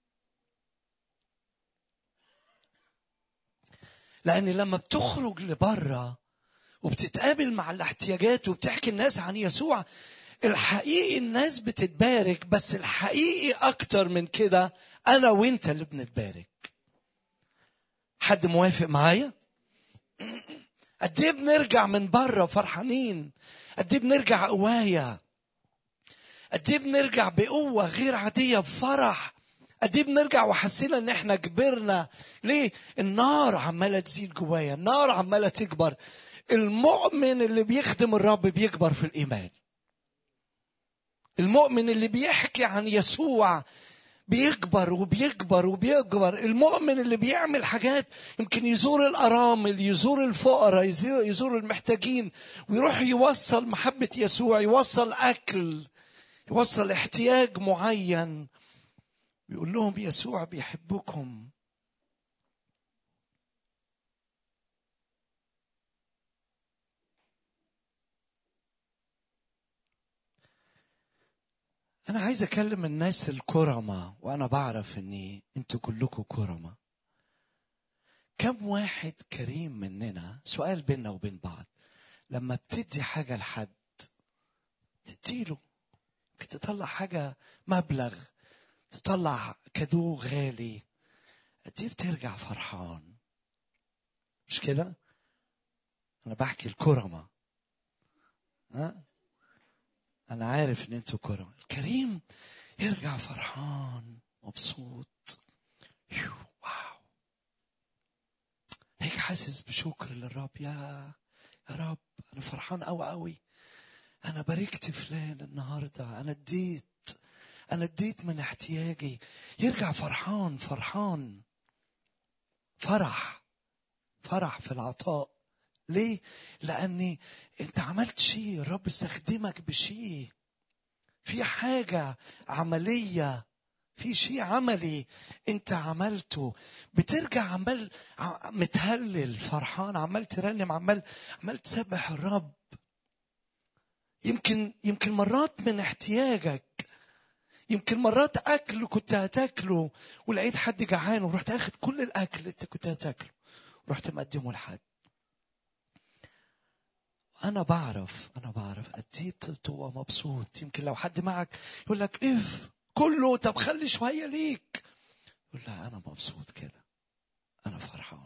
لأن لما بتخرج لبرا وبتتقابل مع الاحتياجات وبتحكي الناس عن يسوع، الحقيقي الناس بتتبارك، بس الحقيقي أكتر من كده أنا وإنت اللي بنتبارك. حد موافق معايا؟ قد ايه بنرجع من بره فرحانين، قد ايه بنرجع قوايا، قد ايه بنرجع بقوة غير عادية بفرح، قد ايه بنرجع وحسينا ان احنا كبرنا. ليه؟ النار عمالة تزيد جوايا، النار عمالة تكبر. المؤمن اللي بيخدم الرب بيكبر في الإيمان. المؤمن اللي بيحكي عن يسوع بيكبر وبيكبر وبيكبر. المؤمن اللي بيعمل حاجات، يمكن يزور الأرامل، يزور الفقراء، يزور المحتاجين، ويروح يوصل محبة يسوع، يوصل أكل، يوصل احتياج معين، يقول لهم يسوع بيحبكم. أنا عايز أكلم الناس الكرمة، وأنا بعرف إن أنتوا كلكم كرمة. كم واحد كريم مننا؟ سؤال بيننا وبين بعض، لما بتدي حاجة لحد تديله، تطلع حاجة مبلغ، تطلع كادو غالي، دي بترجع فرحان، مش كده؟ أنا بحكي الكرمة، ها؟ أنا عارف إن أنتوا كرمة. الكريم يرجع فرحان مبسوط، واو، هيك حاسس بشكر للرب. يا رب أنا فرحان أوي أوي، أنا باركت فلان النهاردة، أنا اديت من احتياجي. يرجع فرحان فرحان، فرح في العطاء. ليه؟ لأني أنت عملت شيء، الرب استخدمك بشيء، في حاجة عملية، في شيء عملي أنت عملته. بترجع عمال متهلل فرحان، عمال ترنم، عمال تسبح الرب. يمكن مرات من احتياجك، يمكن مرات أكل كنت هتاكله ولقيت حد جعان ورحت أخذ كل الأكل اللي أنت كنت هتاكله ورحت مقدمه لحد. أنا بعرف قد إيه بتبقى مبسوط. يمكن لو حد معك يقول لك إف كله، طب خلي شوية ليك، يقول لا أنا مبسوط كده، أنا فرحان.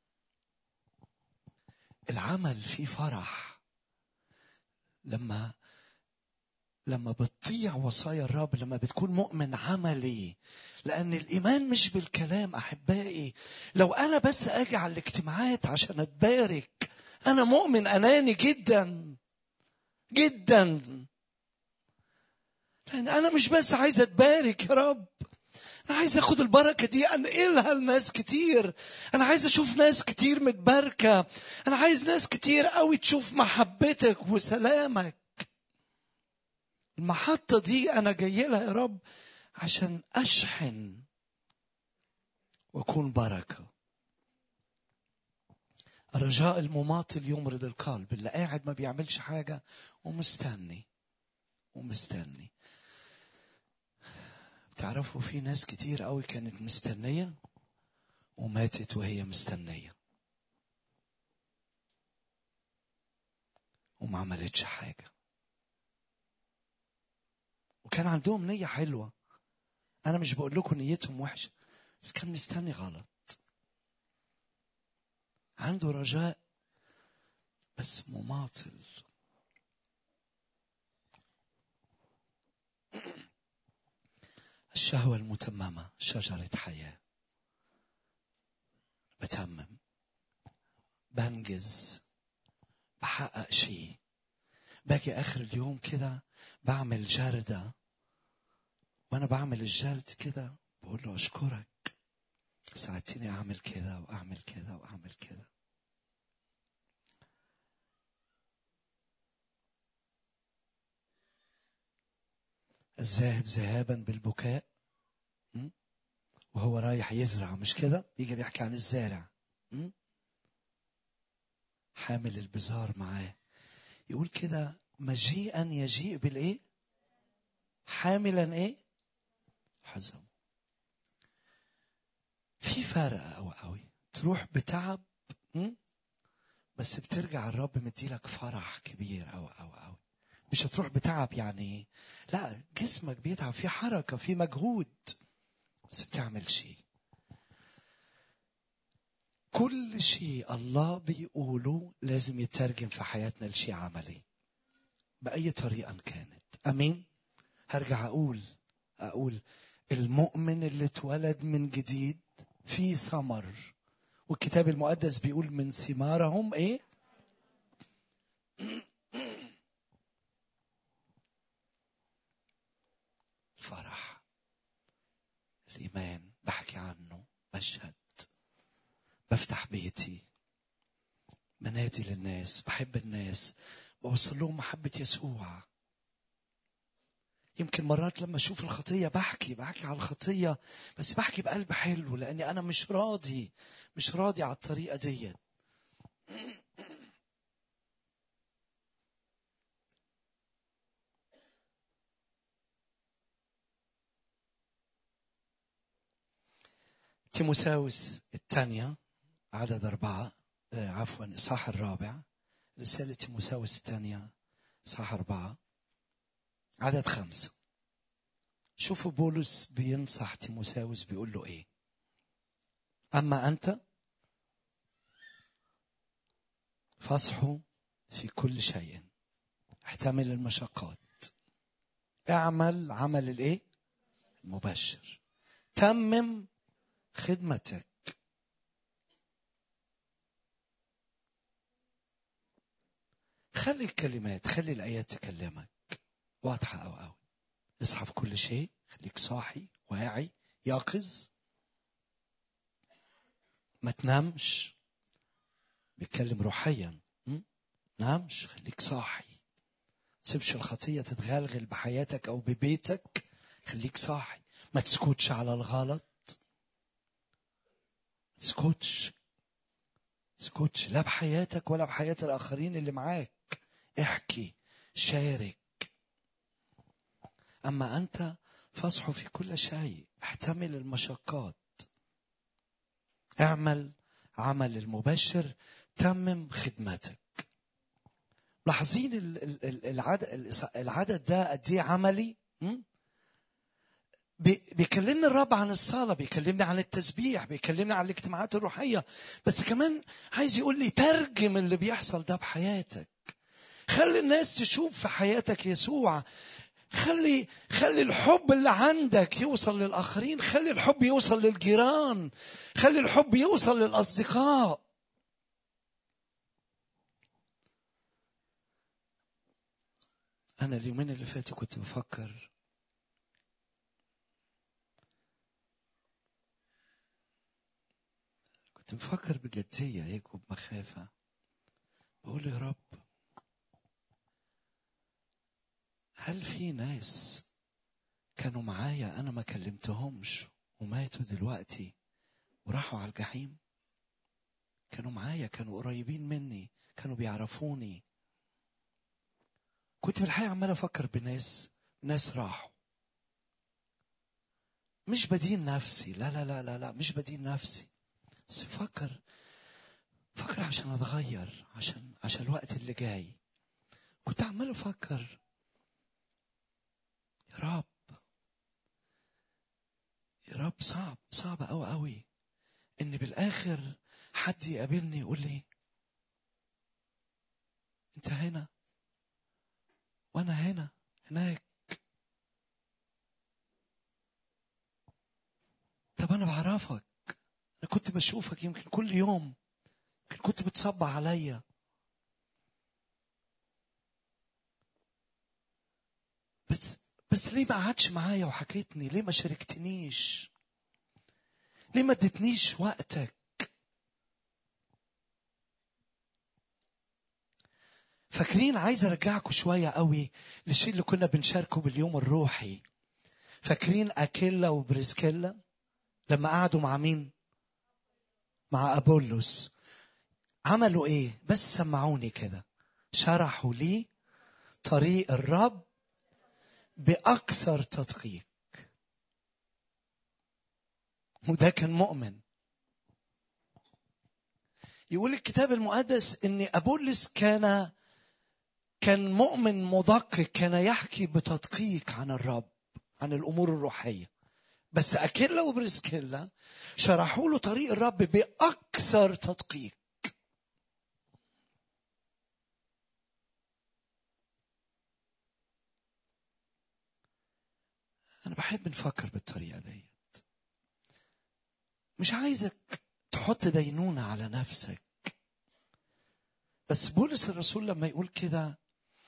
العمل فيه فرح لما بتطيع وصايا الرب، لما بتكون مؤمن عملي. لأن الإيمان مش بالكلام أحبائي. لو أنا بس أجي على الاجتماعات عشان أتبارك، أنا مؤمن أناني جدا جدا. لأن أنا مش بس عايز أتبارك يا رب، أنا عايز أخد البركة دي أنقلها لناس كتير. أنا عايز أشوف ناس كتير متباركة. أنا عايز ناس كتير قوي تشوف محبتك وسلامك. المحطة دي أنا جاي لها يا رب عشان أشحن وأكون بركة. الرجاء المماطل يمرض القلب. اللي قاعد ما بيعملش حاجة ومستني. تعرفوا في ناس كتير قوي كانت مستنية وماتت وهي مستنية وما عملتش حاجة، وكان عندهم نية حلوة. أنا مش بقول لكم نيتهم وحشة، بس كان مستني غلط. عنده رجاء بس مماطل. الشهوة المتممة شجرة حياة. بتمم، بنجز، بحقق شيء. باجي آخر اليوم كده بعمل جردة، وأنا بعمل الجلد كده بقول له أشكرك، ساعدتني أعمل كده وأعمل كده وأعمل كده. الذاهب ذهابا بالبكاء، وهو رايح يزرع، مش كده؟ يجي بيحكي عن الزارع، حامل البزار معاه. يقول كده مجيئا يجيء بالايه؟ حاملا ايه؟ حزم. في فرق قوي تروح بتعب، بس بترجع الرب مديلك فرح كبير قوي. مش هتروح بتعب يعني، لا، جسمك بيتعب، في حركة، في مجهود، بس بتعمل شيء. كل شيء الله بيقوله لازم يترجم في حياتنا لشيء عملي بأي طريقة كانت. أمين. هرجع أقول المؤمن اللي اتولد من جديد في ثمر، والكتاب المقدس بيقول من ثمارهم ايه؟ الفرح، الإيمان. بحكي عنه، بشهد، بفتح بيتي، بنادي للناس، بحب الناس، بوصل لهم محبة يسوع. يمكن مرات لما أشوف الخطية بحكي على الخطية، بس بحكي بقلب حلو، لأني أنا مش راضي على الطريقة دي. تيموثاوس الثانية عدد 4 إصحاح 4. رسالة تيموثاوس الثانية إصحاح 4 عدد 5. شوفوا بولس بينصح تيموثاوس بيقول له إيه. أما أنت فاصحوا في كل شيء، احتمل المشقات، اعمل عمل الإيه؟ المبشر، تمم خدمتك. خلي الكلمات، خلي الآيات تكلمك واضحة أو اصحى في كل شيء، خليك صاحي واعي يقظ، ما تنامش. بيتكلم روحيا، نامش، خليك صاحي، تسيبش الخطية تتغلغل بحياتك أو ببيتك، خليك صاحي، ما تسكتش على الغلط، تسكتش لا بحياتك ولا بحياة الآخرين اللي معاك، احكي، شارك. أما أنت فاصحوا في كل شيء، احتمل المشقات، اعمل عمل المبشر، تمم خدمتك. لاحظين العدد ده قد ايه عملي؟ بيكلمني الرب عن الصلاة، بيكلمني عن التسبيح، بيكلمني عن الاجتماعات الروحية، بس كمان عايز يقول لي ترجم اللي بيحصل ده بحياتك. خلي الناس تشوف في حياتك يسوع. خلي الحب اللي عندك يوصل للآخرين، خلي الحب يوصل للجيران، خلي الحب يوصل للأصدقاء. أنا اليومين اللي فاتوا كنت بفكر بجدية هيك وبمخافة، بقول يا رب، هل في ناس كانوا معايا أنا ما كلمتهمش وماتوا دلوقتي وراحوا على الجحيم؟ كانوا معايا، كانوا قريبين مني، كانوا بيعرفوني. كنت بالحقيقة عمال أفكر بناس راحوا. مش بدين نفسي، لا لا لا لا لا، مش بدين نفسي، بس فكر عشان أتغير، عشان الوقت اللي جاي. كنت عمال أفكر يا رب صعب قوي إن بالآخر حد يقابلني يقول لي أنت هنا وأنا هناك. طب أنا بعرفك، أنا كنت بشوفك يمكن كل يوم، يمكن كنت بتصبع عليا، بس ليه ما قعدش معايا وحكيتني؟ ليه ما شاركتنيش؟ ليه ما اديتنيش وقتك؟ فاكرين؟ عايز ارجعكم شوية قوي للشيء اللي كنا بنشاركه باليوم الروحي. فاكرين أكيلا وبريسكيلا لما قعدوا مع مين؟ مع أبولس. عملوا ايه؟ بس سمعوني كده. شرحوا لي طريق الرب بأكثر تدقيق. وده كان مؤمن. يقول الكتاب المقدس ان أبولس كان مؤمن مدقق، كان يحكي بتدقيق عن الرب، عن الأمور الروحية. بس أكيلا وبريسكيلا شرحوا له طريق الرب بأكثر تدقيق. أنا بحب نفكر بالطريقة ديت. مش عايزك تحط دينونة على نفسك، بس بولس الرسول لما يقول كده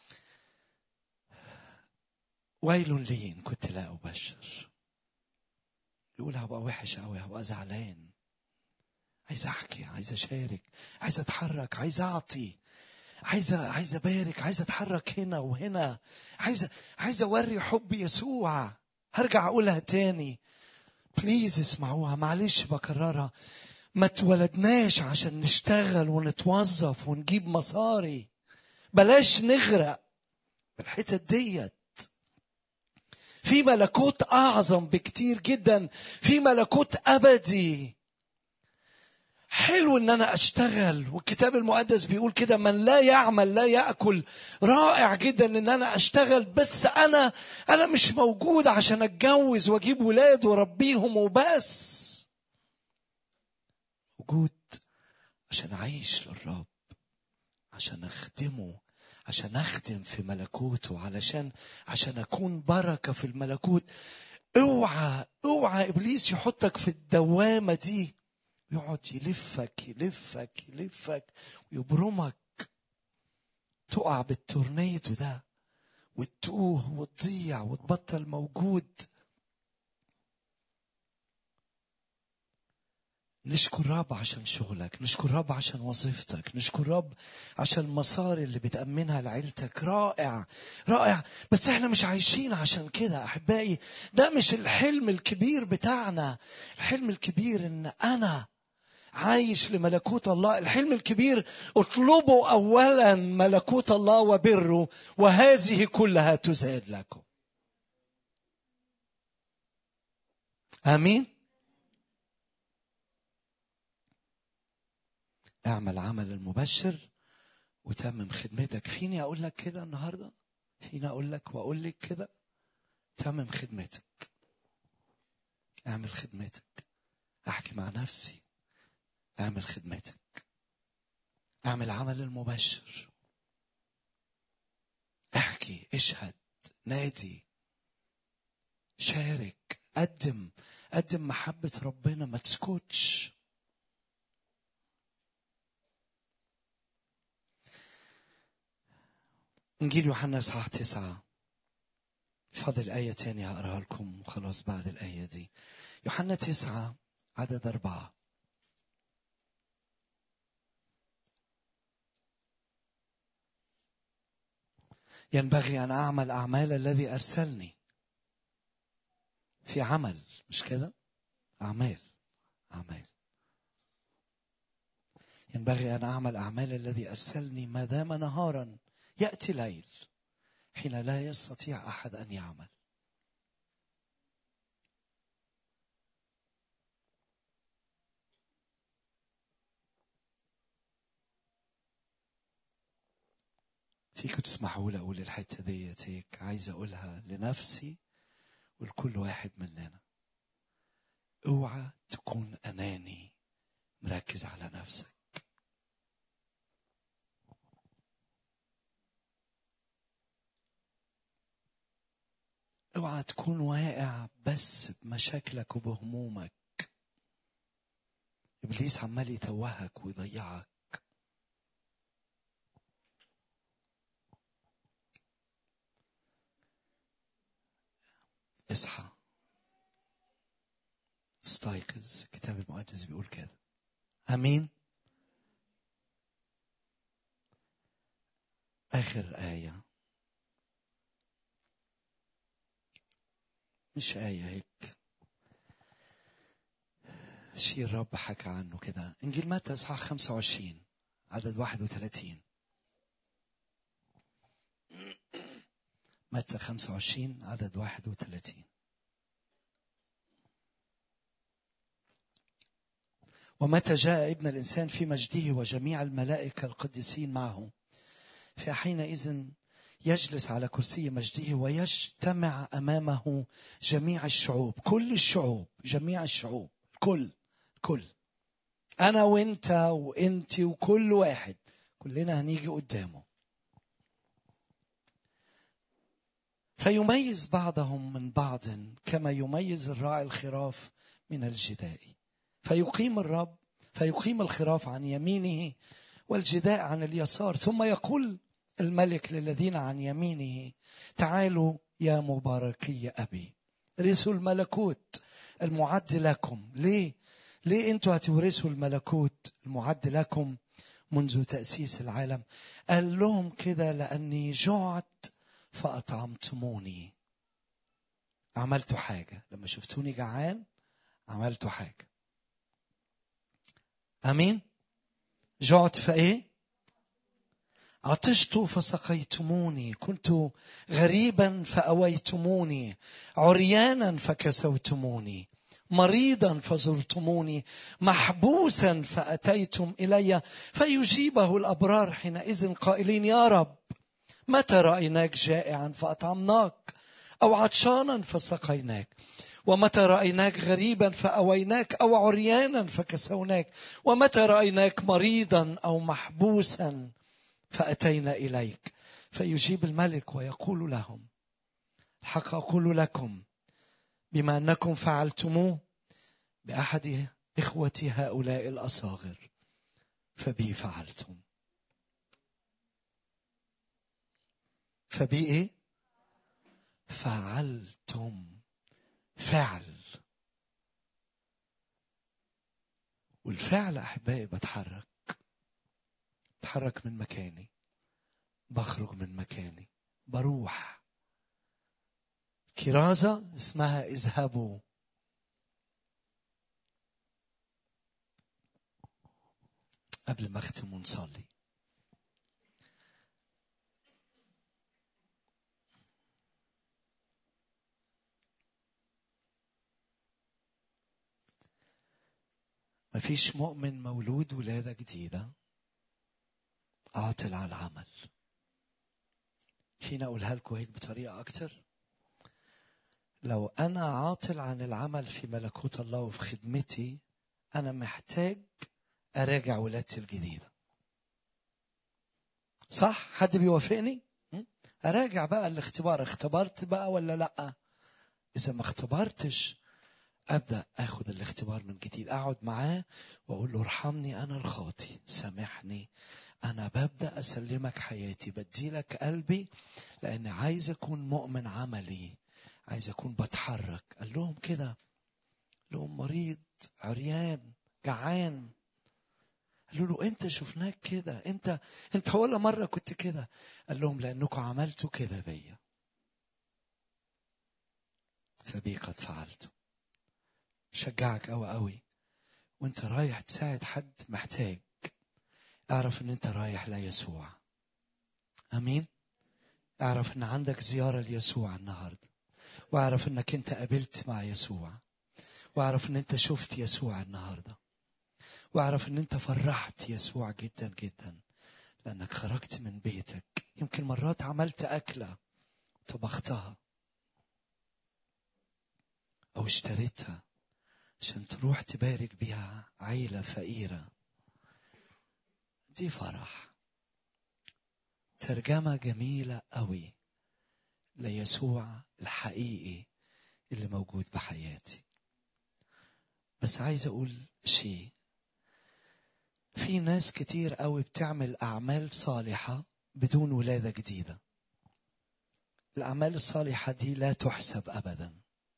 ويل لي إن كنت لا أبشر، يقول هبقى وحش أوي، هبقى زعلان، عايز أحكي، عايز أشارك، عايز أتحرك، عايز أعطي، عايز أبارك، عايز أتحرك هنا وهنا، عايز أوري حب يسوع. هرجع أقولها تاني، بليز اسمعوها، معلش بكررها. ما تولدناش عشان نشتغل ونتوظف ونجيب مصاري. بلاش نغرق بالحتة ديت. في ملكوت أعظم بكتير جدا، في ملكوت أبدي حلو ان انا اشتغل، والكتاب المقدس بيقول كده: من لا يعمل لا يأكل. رائع جدا ان انا اشتغل، بس انا مش موجود عشان اتجوز واجيب ولاد واربيهم وبس. موجود عشان اعيش للرب، عشان اخدمه، عشان اخدم في ملكوته، عشان اكون بركة في الملكوت. اوعى ابليس يحطك في الدوامة دي، يقعد يلفك ويبرمك، تقع بالتورنيدو ده وتتوه وتضيع وتبطل موجود. نشكر رب عشان شغلك، نشكر رب عشان وظيفتك، نشكر رب عشان المصاري اللي بتأمنها لعيلتك. رائع رائع. بس احنا مش عايشين عشان كده أحبائي. ده مش الحلم الكبير بتاعنا. الحلم الكبير ان انا عايش لملكوت الله. الحلم الكبير: اطلبوا اولا ملكوت الله وبره وهذه كلها تزاد لكم. امين. اعمل عمل المبشر وتمم خدمتك. فيني اقول لك كده النهارده؟ فيني اقول لك واقول لك كده: تمم خدمتك، اعمل خدمتك. احكي مع نفسي: اعمل خدمتك، اعمل عمل المبشر، احكي، اشهد، نادي، شارك، قدم محبة ربنا، ما تسكتش. انجيل يوحنا اصحاح 9. فاضل آية تانية هقراها لكم وخلاص بعد الآية دي. يوحنا 9 عدد 4. ينبغي أن أعمل أعمال الذي أرسلني. في عمل، مش كده؟ أعمال. ينبغي أن أعمل أعمال الذي أرسلني ما دام نهارا. يأتي ليل حين لا يستطيع أحد أن يعمل. فيكم تسمحوا لي أقول الحتة ديت هيك، عايز أقولها لنفسي ولكل واحد مننا. اوعى تكون أناني مركز على نفسك. اوعى تكون واقع بس بمشاكلك وبهمومك. إبليس عمال يتوهك ويضيعك. اصحى، استيقظ. الكتاب المقدس بيقول كده. امين. اخر آية، مش آية هيك، شيء الرب حكى عنه كده. انجيل متى اصحاح 25 عدد 31. متى 25 عدد 31. ومتى جاء ابن الإنسان في مجده وجميع الملائكة القديسين معه، فحينئذ يجلس على كرسي مجده ويجتمع أمامه جميع الشعوب. كل الشعوب، جميع الشعوب، كل أنا وإنت وإنتي وكل واحد، كلنا هنيجي قدامه. فيميز بعضهم من بعض كما يميز الراعي الخراف من الجداء. فيقيم الخراف عن يمينه والجداء عن اليسار. ثم يقول الملك للذين عن يمينه: تعالوا يا مباركي أبي، ارثوا الملكوت المعد لكم. ليه انتوا هتورثوا الملكوت المعد لكم منذ تأسيس العالم؟ قال لهم كده: لأني جعت فأطعمتموني. عملتوا حاجة لما شفتوني جعان، عملتوا حاجة. أمين. جعت فإيه؟ عطشت فسقيتموني، كنت غريبا فأويتموني، عريانا فكسوتموني، مريضا فزرتموني، محبوسا فأتيتم إلي. فيجيبه الأبرار حينئذ قائلين يا رب متى رأيناك جائعا فأطعمناك، أو عطشانا فسقيناك؟ ومتى رأيناك غريبا فأويناك، أو عريانا فكسوناك؟ ومتى رأيناك مريضا أو محبوسا فأتينا إليك؟ فيجيب الملك ويقول لهم الحق أقول لكم بما أنكم فعلتموه بأحد إخوتي هؤلاء الأصاغر فبي فعلتم. فبي إيه؟ فعلتم. فعل. والفعل أحبائي بتحرك من مكاني، بخرج من مكاني، بروح. كرازة اسمها اذهبوا. قبل ما اختم ونصلي، مفيش مؤمن مولود ولادة جديدة عاطل على العمل. فينا أقولها لكم هيك بطريقة أكتر. لو أنا عاطل عن العمل في ملكوت الله وفي خدمتي، أنا محتاج أراجع ولادتي الجديدة. صح؟ حد بيوافقني؟ أراجع بقى الاختبار، اختبرت بقى ولا لأ؟ إذا ما اختبرتش أبدأ أخذ الاختبار من جديد، أقعد معاه وأقول له ارحمني أنا الخاطي، سامحني، أنا ببدأ أسلمك حياتي، بديلك قلبي، لأن عايز أكون مؤمن عملي، عايز أكون بتحرك. قال لهم كده، قال لهم مريض، عريان، جعان. قالوا له أنت شفناك كده، أنت ولا مرة كنت كده؟ قال لهم لأنكم عملتوا كده بيا فبي قد فعلت. شجعك أوي أوي وأنت رايح تساعد حد محتاج، اعرف ان انت رايح ليسوع. امين. اعرف ان عندك زيارة ليسوع النهاردة، واعرف انك انت قابلت مع يسوع، واعرف ان انت شفت يسوع النهاردة، واعرف ان انت فرحت يسوع جدا جدا لانك خرجت من بيتك. يمكن مرات عملت اكلة طبختها او اشتريتها عشان تروح تبارك بيها عيلة فقيرة. دي فرح. ترجمة جميلة قوي ليسوع الحقيقي اللي موجود بحياتي. بس عايز أقول شيء، في ناس كتير قوي بتعمل أعمال صالحة بدون ولادة جديدة. الأعمال الصالحة دي لا تحسب أبدا.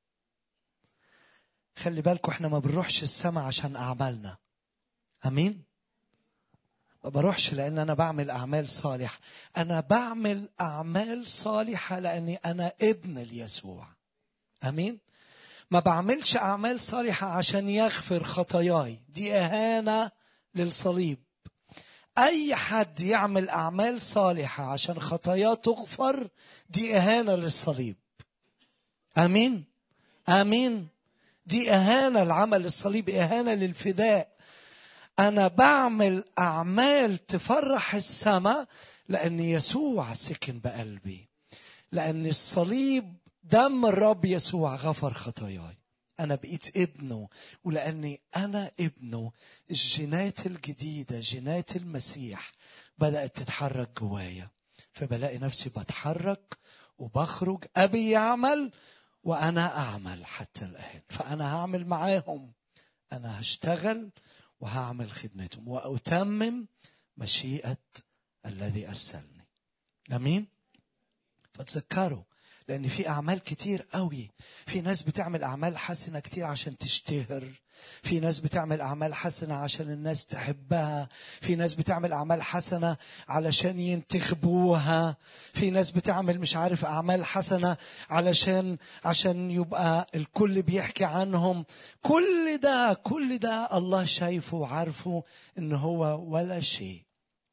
خلي بالكم احنا ما بنروحش السماء عشان أعمالنا. أمين. ما بروحش لأن أنا بعمل أعمال صالحة، أنا بعمل أعمال صالحة لأني أنا ابن ليسوع. أمين. ما بعملش أعمال صالحة عشان يغفر خطاياي، دي إهانة للصليب. أي حد يعمل أعمال صالحة عشان خطاياه تغفر دي إهانة للصليب. آمين. آمين. دي إهانة لعمل الصليب، إهانة للفداء. أنا بعمل أعمال تفرح السماء لأن يسوع سكن بقلبي، لأن الصليب دم الرب يسوع غفر خطاياي، أنا بقيت ابنه. ولأني أنا ابنه الجينات الجديدة، جينات المسيح بدأت تتحرك جوايا، فبلاقي نفسي بتحرك وبخرج. أبي يعمل وأنا أعمل حتى الآن، فأنا هعمل معاهم، أنا هشتغل وهعمل خدمتهم وأتمم مشيئة الذي أرسلني. أمين. فتذكروا، لأن في أعمال كتير قوي. في ناس بتعمل أعمال حسنة كتير عشان تشتهر، في ناس بتعمل أعمال حسنة عشان الناس تحبها، في ناس بتعمل أعمال حسنة علشان ينتخبوها، في ناس بتعمل مش عارف أعمال حسنة عشان يبقى الكل بيحكي عنهم. كل ده الله شايفه وعارفه إن هو ولا شيء.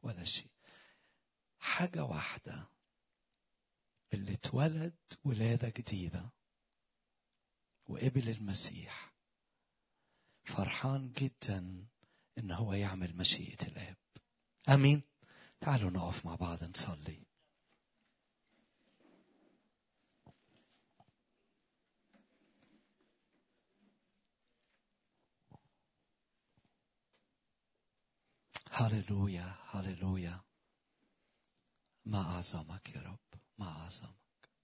حاجة واحدة، اللي اتولد ولادة جديدة وقبل المسيح فرحان جدا إن هو يعمل مشيئة الآب. آمين. تعالوا نقف مع بعض نصلي. هاليلويا هاليلويا. ما أعظمك يا رب، ما أعظمك.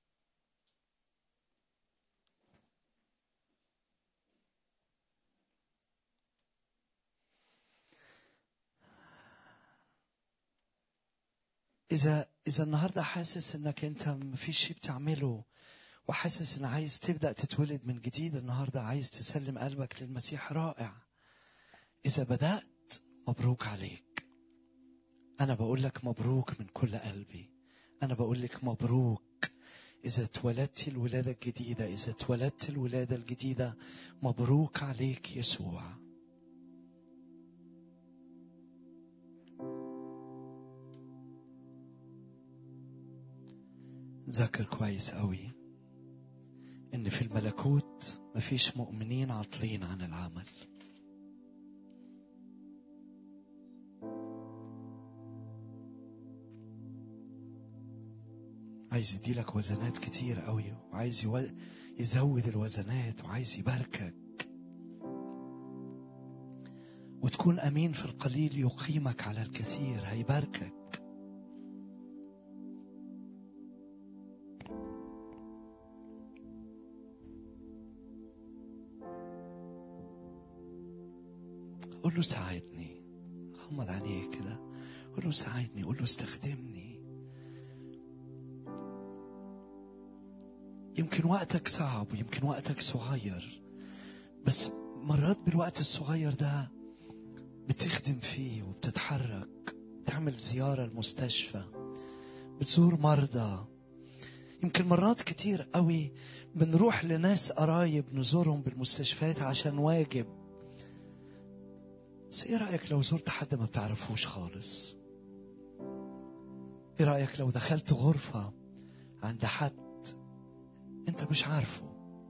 إذا النهاردة حاسس إنك أنت مفيش شيء بتعمله، وحاسس إن عايز تبدأ تتولد من جديد النهاردة، عايز تسلم قلبك للمسيح، رائع. إذا بدأت مبروك عليك. أنا بقول لك مبروك من كل قلبي. أنا بقول لك مبروك. إذا اتولدت الولادة الجديدة، إذا اتولدت الولادة الجديدة، مبروك عليك يسوع. ذكر كويس قوي إن في الملكوت مفيش مؤمنين عاطلين عن العمل. عايز يديلك وزنات كتير قوي، وعايز يزود الوزنات، وعايز يباركك وتكون أمين في القليل يقيمك على الكثير. هيباركك. قول له ساعدني. غمض عينيك كده، قول له ساعدني، قول له استخدمني. يمكن وقتك صعب ويمكن وقتك صغير، بس مرات بالوقت الصغير ده بتخدم فيه وبتتحرك، بتعمل زيارة المستشفى، بتزور مرضى. يمكن مرات كتير قوي بنروح لناس قرايب نزورهم بالمستشفيات عشان واجب. بس ايه رأيك لو زرت حد ما بتعرفوش خالص؟ ايه رأيك لو دخلت غرفة عند حد انت مش عارفه،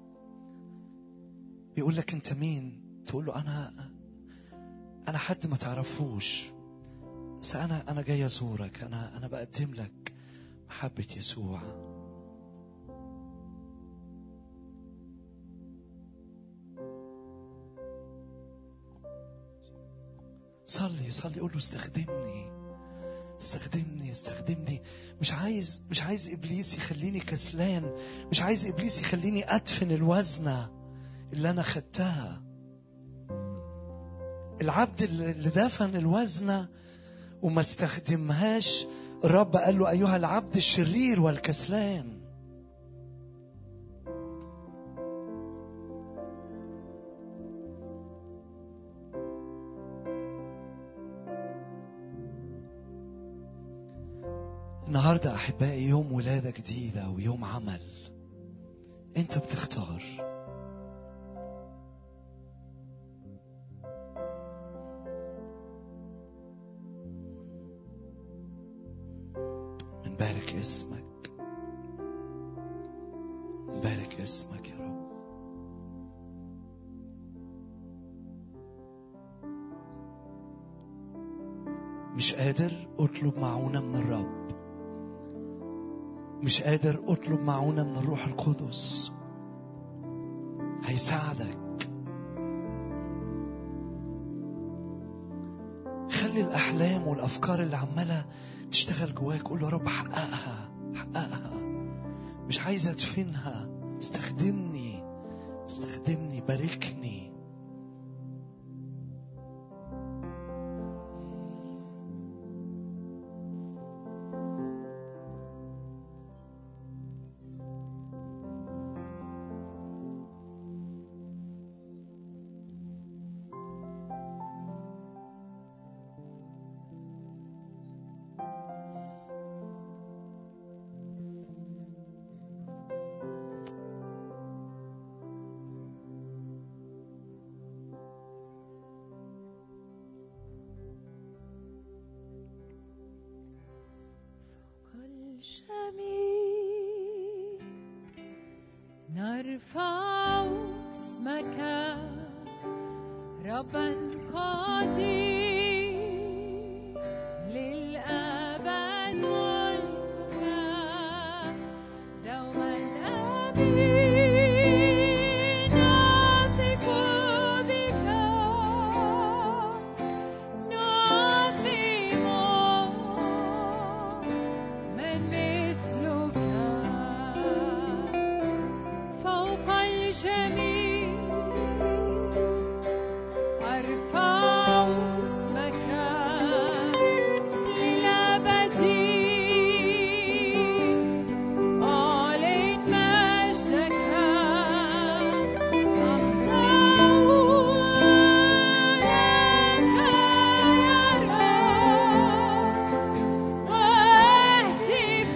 بيقول لك انت مين؟ تقول له انا حد ما تعرفوش، بس انا جاي ازورك، انا بقدم لك محبة يسوع. صلي قول له استخدمني استخدمني استخدمني. مش عايز ابليس يخليني كسلان، مش عايز ابليس يخليني ادفن الوزنة اللي انا خدتها. العبد اللي دفن الوزنة وما استخدمهاش، الرب قال له ايها العبد الشرير والكسلان. النهاردة أحبائي يوم ولادة جديدة ويوم عمل. أنت بتختار. نبارك اسمك، نبارك اسمك يا رب. مش قادر أطلب معونة من الرب، مش قادر أطلب معونة من الروح القدس. هيساعدك. خلي الأحلام والأفكار اللي عمالة تشتغل جواك قول له يا رب حققها حققها. مش عايز أدفنها. استخدمني استخدمني، باركني. نرفع اسمك ربا قدير للأبد ملكك دوما أمين نثق بك نعظم من مثلك فوق الجميع أرفع اسمك للأبد أعلن مجدك أخضع لك يا رب وأهتف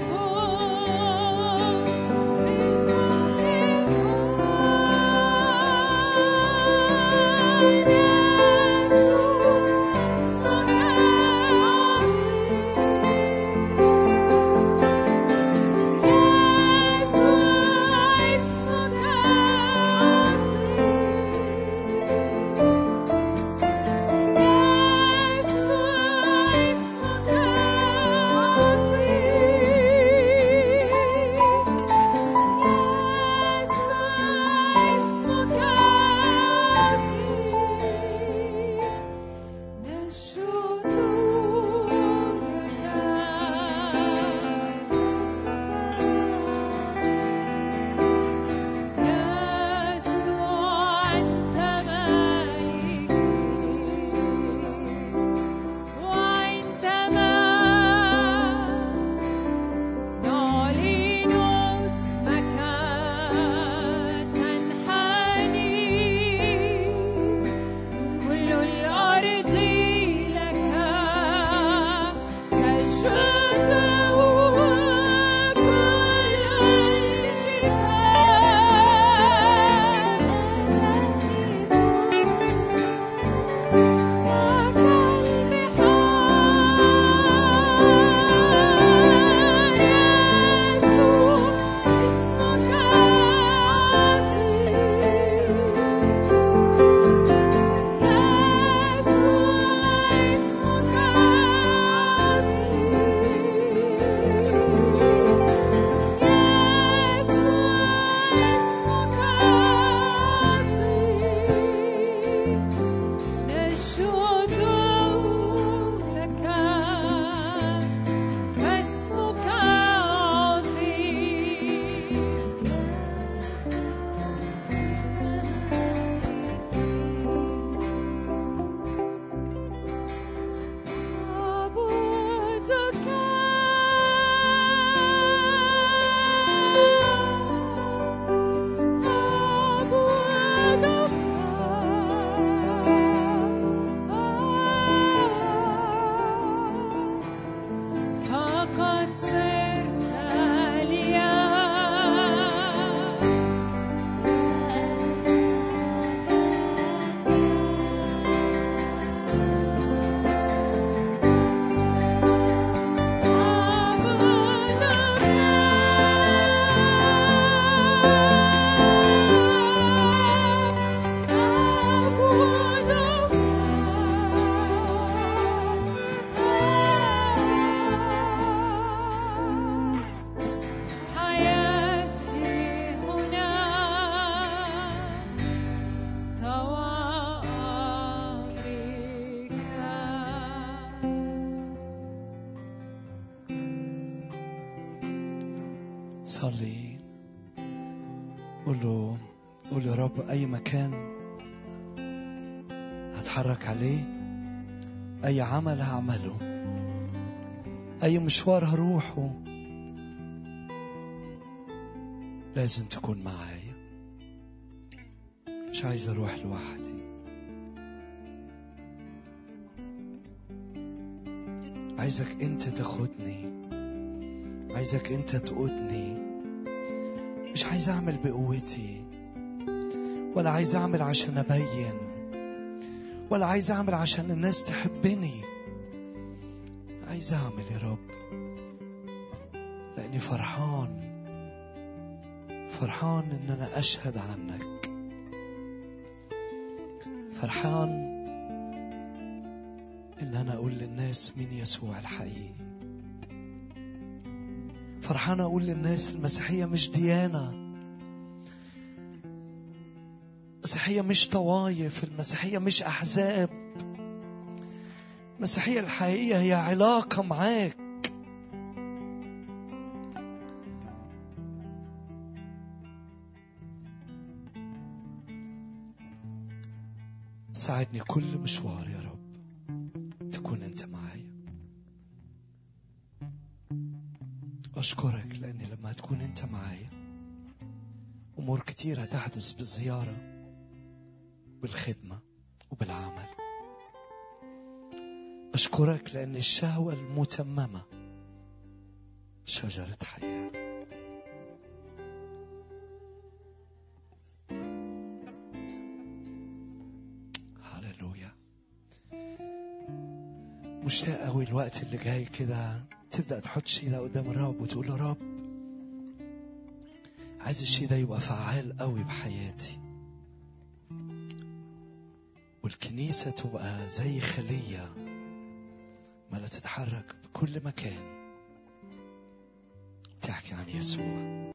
صلي قول له يا رب أي مكان هتحرك عليه، أي عمل هعمله، أي مشوار هروحه، لازم تكون معايا. مش عايز أروح لوحدي، عايزك أنت تاخدني، عايزك أنت تقودني. مش عايز أعمل بقوتي، ولا عايز أعمل عشان أبين، ولا عايز أعمل عشان الناس تحبني. عايز أعمل يا رب لأني فرحان إن أنا أشهد عنك، فرحان إن أنا أقول للناس مين يسوع الحقيقي. فرحان أقول للناس المسيحية مش ديانة، المسيحية مش طوايف، المسيحية مش أحزاب، المسيحية الحقيقية هي علاقة معاك. ساعدني كل مشوار يا رب تكون أنت معايا. أشكرك لأني لما تكون أنت معايا أمور كتيرة تحدث بالزيارة، بالخدمة وبالعمل. أشكرك لأن الشهوة المتممة شجرة حياة. هاللويا. مشتاق قوي الوقت اللي جاي كده تبدأ تحط شيء ده قدام الرب وتقول له رب عايز الشيء ده يبقى فعال قوي بحياتي، والكنيسة تبقى زي خلية ما لا تتحرك بكل مكان تحكي عن يسوع.